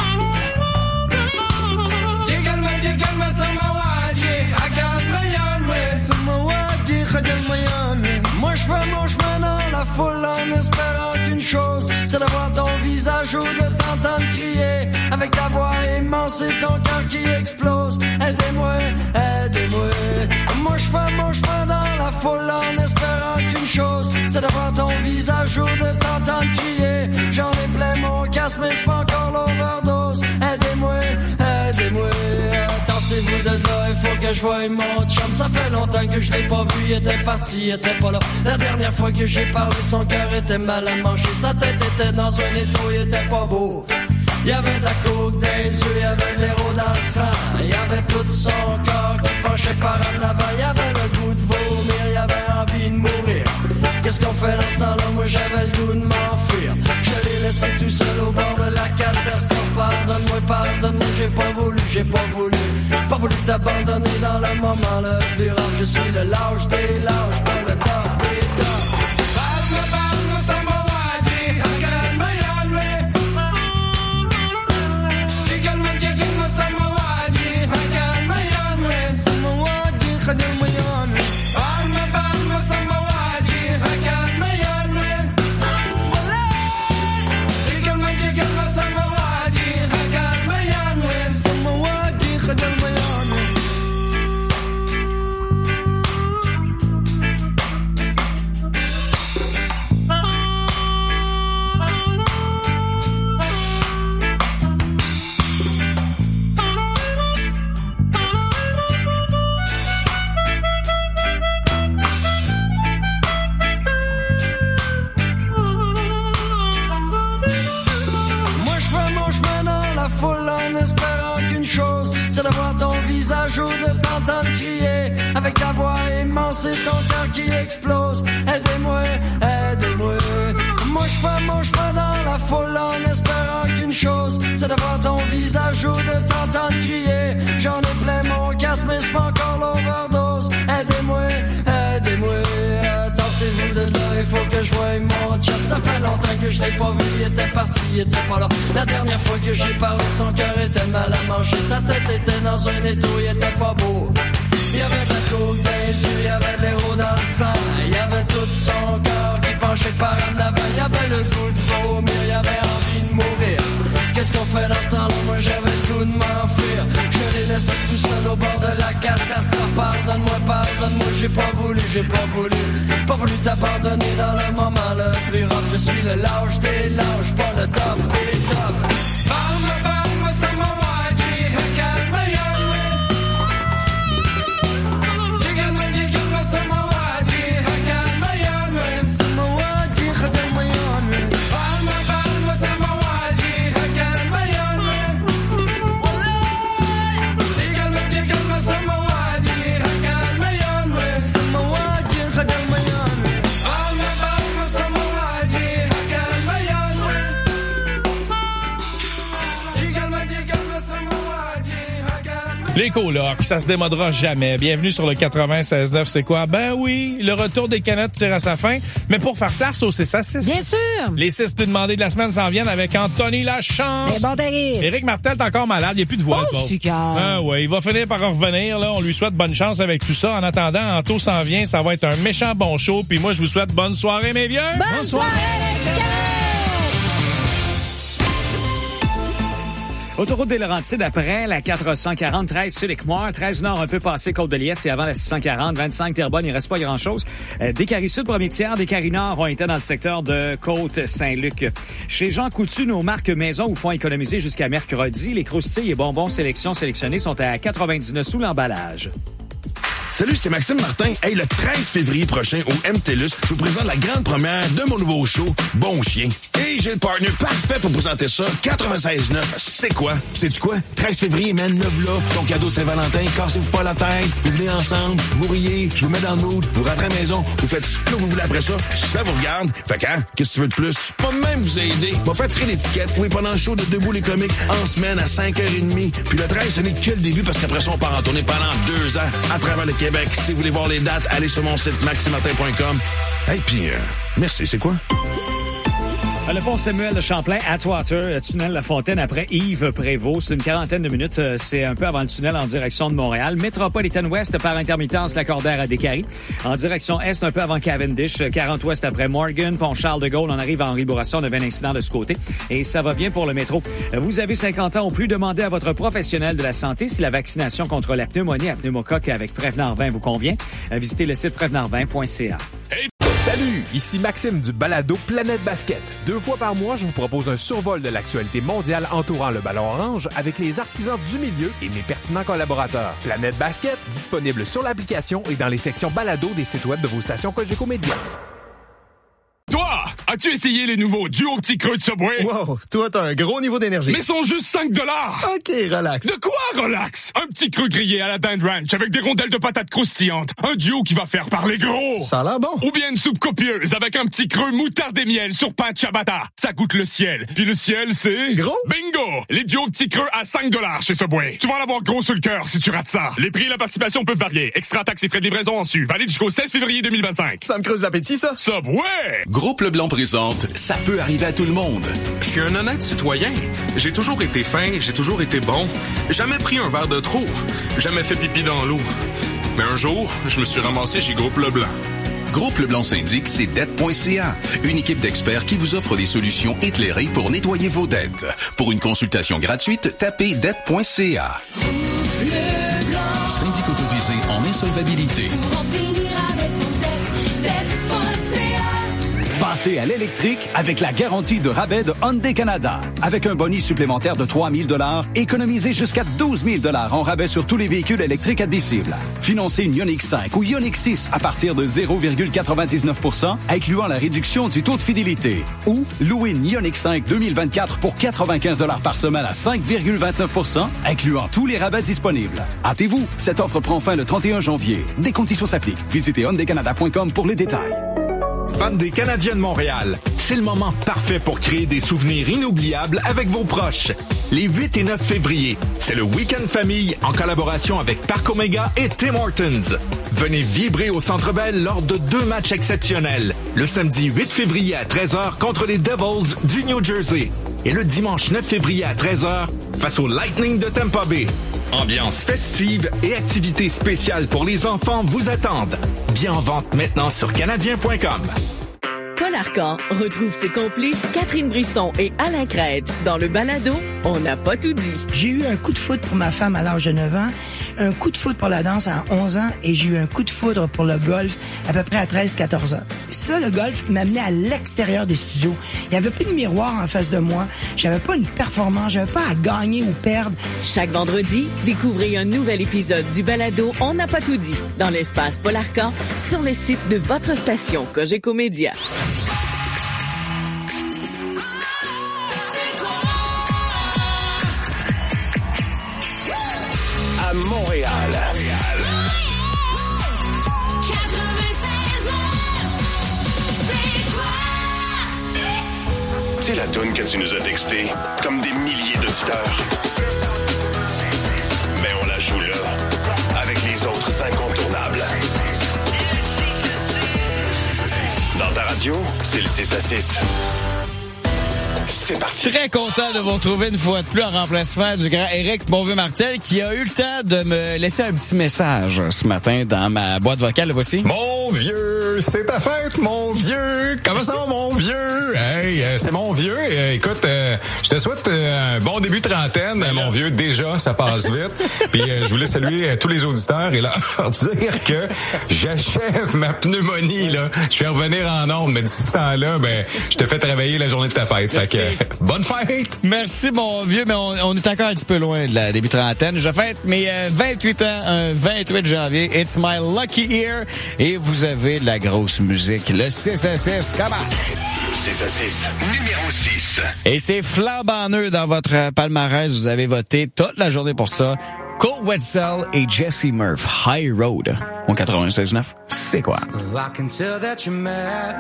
Jigalma, samawaji, hagan mayanre. Samawaji, hagan mayanre. Moi je fais mon chemin dans la foule en espérant qu'une chose, c'est de voir ton visage ou de t'entendre crier avec ta voix immense et ton cœur qui explose. Aidez-moi, aidez-moi. Moi je fais mon chemin dans la foule en espérant qu'une chose, c'est de voir ton visage ou de t'entendre crier. J'en ai plein mon casque mais c'est pas encore l'overdose. Aidez-moi, aidez-moi. Tassez-vous de là, il faut que je voie mon chum. Ça fait longtemps que je l'ai pas vu, il était parti, il était pas là. La dernière fois que j'ai parlé, son cœur était mal à manger. Sa tête était dans un étau, il était pas beau. Il y avait de la coke dans les yeux, il y avait de l'héros dans le sang. Il y avait tout son corps qui penchait par en avant. Il y avait le goût de vomir, il y avait envie de mourir. Qu'est-ce qu'on fait dans ce temps-là? Moi j'avais le goût de m'enfuir. Je l'ai laissé tout seul au bord de la catastrophe. Pardonne-moi, pardonne-moi, j'ai pas voulu t'abandonner dans le moment le plus rare. Je suis le lâche des lâches, pas le tough des toughs. Bam, samawaji, hagan mayanre. Jigalma, samawaji, hagan mayanre. Samawaji, hagan mayanre. Bam, samawaji, hagan mayanre. Jigalma, samawaji, hagan mayanre. Samawaji, hagan mayanre. C'est d'avoir ton visage ou de t'entendre crier avec ta voix immense et ton cœur qui explose. Aidez-moi, aidez-moi. Moi je fais mon chemin dans la foule en espérant qu'une chose, c'est d'avoir ton visage ou de t'entendre crier. J'en ai plein mon casque mais c'est pas encore l'overdose. Aidez-moi, aidez-moi. Tassez-vous de là, il faut que je voie mon chat. Ça fait longtemps que je l'ai pas vu, il était parti, il était pas là. La dernière fois que j'ai parlé, son cœur était mal à manger. Sa tête était dans un étau, il était pas beau. Il y avait de la coke dans les yeux, il y avait de l'héros dans le sang. Il y avait tout son corps qui penchait par en avant. Il y avait le goût de vomir, il y avait envie de mourir. Qu'est-ce qu'on fait dans ce temps-là? Moi j'avais le goût de m'enfuir. Je l'ai laissé tout seul au bord de la catastrophe. Pardonne-moi, pardonne-moi, j'ai pas voulu t'abandonner dans le moment le plus rare. Je suis le lâche des lâches, pas le tough des toughs. Bam, samawaji, hagan mayanre. Jigalma, samawaji, hagan mayanre. Samawaji, hagan mayanre. Bam, samawaji, hagan mayanre. Jigalma, samawaji, hagan mayanre. Samawaji, hagan mayanre. Bam, samawaji, hagan mayanre. Les colocs, ça se démodera jamais. Bienvenue sur le 96.9, c'est quoi? Ben oui, le retour des canettes tire à sa fin, mais pour faire place au 6 à 6. Bien sûr! Les 6 plus demandés de la semaine s'en viennent avec Anthony Lachance. Mais bon terrible. Éric Martel est encore malade, il n'y a plus de voix. Oh, tu calmes. Ah ouais, il va finir par revenir, là. On lui souhaite bonne chance avec tout ça. En attendant, Anto s'en vient, ça va être un méchant bon show, puis moi, je vous souhaite bonne soirée, mes vieux! Bonne soirée, les canettes! Autoroute des Laurentides après la 440, 13 sur les Moires, 13 Nord un peu passé Côte-de-Liesse et avant la 640, 25 Terrebonne, il reste pas grand-chose. Des Caries-Sud, premier tiers, des Caries-Nord ont été dans le secteur de Côte-Saint-Luc. Chez Jean Coutu, nos marques maison vous font économiser jusqu'à mercredi. Les croustilles et bonbons sélection sélectionnés sont à 99 sous l'emballage. Salut, c'est Maxime Martin. Hey, le 13 février prochain au MTLUS, je vous présente la grande première de mon nouveau show, Bon Chien. Et j'ai le partner parfait pour présenter ça, 96.9. C'est quoi? Sais-tu quoi? 13 février, man, love là. Ton cadeau Saint-Valentin, cassez-vous pas la tête. Vous venez ensemble, vous riez, je vous mets dans le mood, vous rentrez à la maison, vous faites ce que vous voulez après ça. Ça vous regarde. Fait que, qu'est-ce que tu veux de plus? Pas même vous aider. Va faire tirer l'étiquette. Oui, pendant le show de Debout les comiques, en semaine à 5h30. Puis le 13, ce n'est que le début parce qu'après ça, on part en tournée pendant 2 ans à travers le Québec. Si vous voulez voir les dates, allez sur mon site maximartin.com. Hey, puis, merci, c'est quoi? Le pont Samuel de Champlain, Atwater, tunnel La Fontaine après Yves Prévost. C'est une quarantaine de minutes. C'est un peu avant le tunnel en direction de Montréal. Metropolitan West par intermittence, Lacordaire à Décarie. En direction Est, un peu avant Cavendish. 40 Ouest après Morgan. Pont Charles-de-Gaulle. On arrive à Henri-Bourassa. On avait un incident de ce côté. Et ça va bien pour le métro. Vous avez 50 ans ou plus. Demandez à votre professionnel de la santé si la vaccination contre la pneumonie à pneumocoque avec Prévenant 20 vous convient. Visitez le site prévenant20.ca. Hey. Salut, ici Maxime du balado Planète Basket. 2 fois par mois, je vous propose un survol de l'actualité mondiale entourant le ballon orange avec les artisans du milieu et mes pertinents collaborateurs. Planète Basket, disponible sur l'application et dans les sections balado des sites web de vos stations Cogeco Média. Toi, as-tu essayé les nouveaux duos petits creux de Subway? Wow, toi, t'as un gros niveau d'énergie. Mais sont juste 5 $. OK, relax. De quoi, relax? Un petit creux grillé à la Dinde Ranch avec des rondelles de patates croustillantes. Un duo qui va faire parler gros. Ça a l'air bon. Ou bien une soupe copieuse avec un petit creux moutarde et miel sur pain ciabatta. Ça goûte le ciel. Puis le ciel, c'est... Gros? Bingo! Les duos petits creux à 5 $ chez Subway. Tu vas en avoir gros sur le cœur si tu rates ça. Les prix et la participation peuvent varier. Extra taxes et frais de livraison en su. Valide jusqu'au 16 février 2025. Ça me creuse l'appétit, ça. Subway! Groupe Leblanc présente Ça peut arriver à tout le monde. Je suis un honnête citoyen. J'ai toujours été fin, j'ai toujours été bon. Jamais pris un verre de trop. Jamais fait pipi dans l'eau. Mais un jour, je me suis ramassé chez Groupe Leblanc. Groupe Leblanc syndic, c'est dette.ca. Une équipe d'experts qui vous offre des solutions éclairées pour nettoyer vos dettes. Pour une consultation gratuite, tapez dette.ca. Syndic autorisé en insolvabilité. Passez à l'électrique avec la garantie de rabais de Hyundai Canada. Avec un bonus supplémentaire de 3 000 $, économisez jusqu'à 12 000 $ en rabais sur tous les véhicules électriques admissibles. Financez une Ioniq 5 ou Ioniq 6 à partir de 0,99 %, incluant la réduction du taux de fidélité. Ou louez une Ioniq 5 2024 pour 95 $ par semaine à 5,29 %, incluant tous les rabais disponibles. Hâtez-vous, cette offre prend fin le 31 janvier. Des conditions s'appliquent. Visitez hyundaicanada.com pour les détails. Fans des Canadiens de Montréal, c'est le moment parfait pour créer des souvenirs inoubliables avec vos proches. Les 8 et 9 février, c'est le Week-end Famille en collaboration avec Parc Omega et Tim Hortons. Venez vibrer au Centre Bell lors de 2 matchs exceptionnels. Le samedi 8 février à 13h contre les Devils du New Jersey. Et le dimanche 9 février à 13h face au Lightning de Tampa Bay. Ambiance festive et activités spéciales pour les enfants vous attendent. Bien en vente maintenant sur canadien.com. Paul Arcan retrouve ses complices Catherine Brisson et Alain Crête dans le balado On n'a pas tout dit. J'ai eu un coup de foudre pour ma femme à l'âge de 9 ans, un coup de foudre pour la danse à 11 ans et j'ai eu un coup de foudre pour le golf à peu près à 13-14 ans. Ça, le golf m'amenait à l'extérieur des studios. Il n'y avait plus de miroir en face de moi. J'avais pas une performance, j'avais pas à gagner ou perdre. Chaque vendredi, découvrez un nouvel épisode du balado On n'a pas tout dit dans l'espace Paul Arcan sur le site de votre station Cogeco Média. À Montréal. C'est la toune que tu nous as textée, comme des milliers d'auditeurs. Mais on la joue là, avec les autres incontournables. Dans ta radio, c'est le 6 à 6. C'est parti. Très content de vous retrouver une fois de plus en remplacement du grand Éric Beauvieux-Martel qui a eu le temps de me laisser un petit message ce matin dans ma boîte vocale. Voici. Mon vieux, c'est ta fête, mon vieux. Comment ça va, mon vieux? Hey, c'est mon vieux. Écoute, je te souhaite un bon début de trentaine, mon vieux. Déjà, ça passe vite. Puis je voulais saluer tous les auditeurs et leur dire que j'achève ma pneumonie, là. Je vais revenir en ondes, mais d'ici ce temps-là, ben, je te fais travailler la journée de ta fête. Fait que, Bonne fête! Merci, mon vieux, mais on est encore un petit peu loin de la début trentaine. Je fête mes 28 ans, un 28 janvier. It's my lucky year. Et vous avez de la grosse musique. Le 6 à 6, comment? 6 à 6, numéro 6. Et c'est flambant neuf dans votre palmarès. Vous avez voté toute la journée pour ça. Cole Wetzel et Jesse Murph, High Road. En 96.9, c'est quoi? I can tell that you're mad,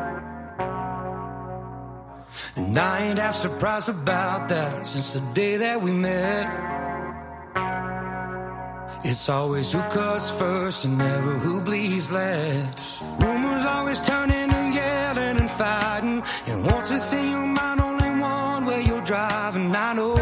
and I ain't half surprised about that since the day that we met. It's always who cuts first and never who bleeds last. Rumors always turn into yelling and fighting, and once it's in your mind, only one way you're driving. I know,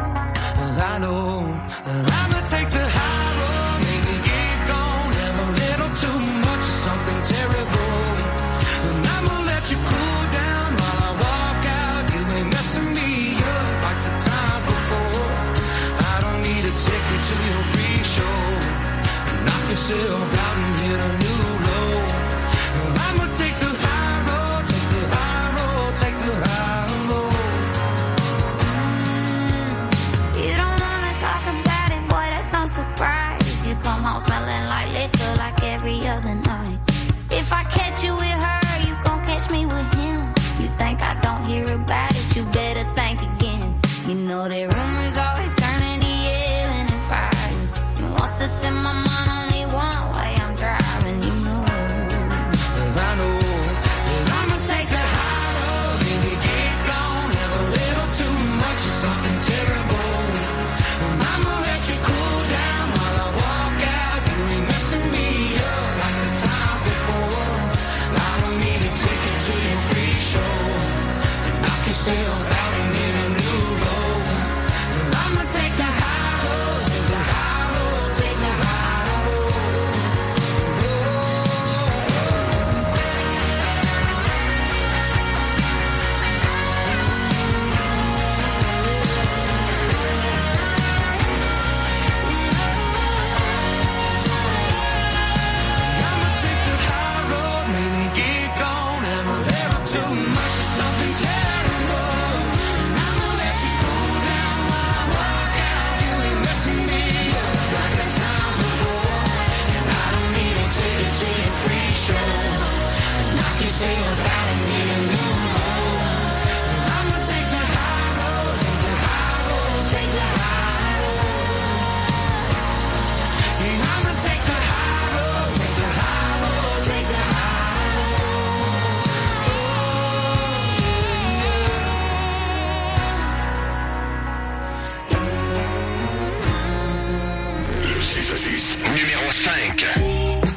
I'ma take the high road, maybe get gone, have a little too much of something terrible, and I'ma let you cool down while I walk out. You ain't messing me up like the times before. I don't need a ticket to your freak show, knock yourself out and hit a new low. I'ma take the high road, take the high road, take the high road. You don't wanna talk about it, boy, that's no surprise. You come home smelling like liquor like every other night. If I catch you with her, you gon' catch me with him. You think I don't hear about it, you better think again. You know that rumors always turn into yelling and fighting. And once it's in my mind,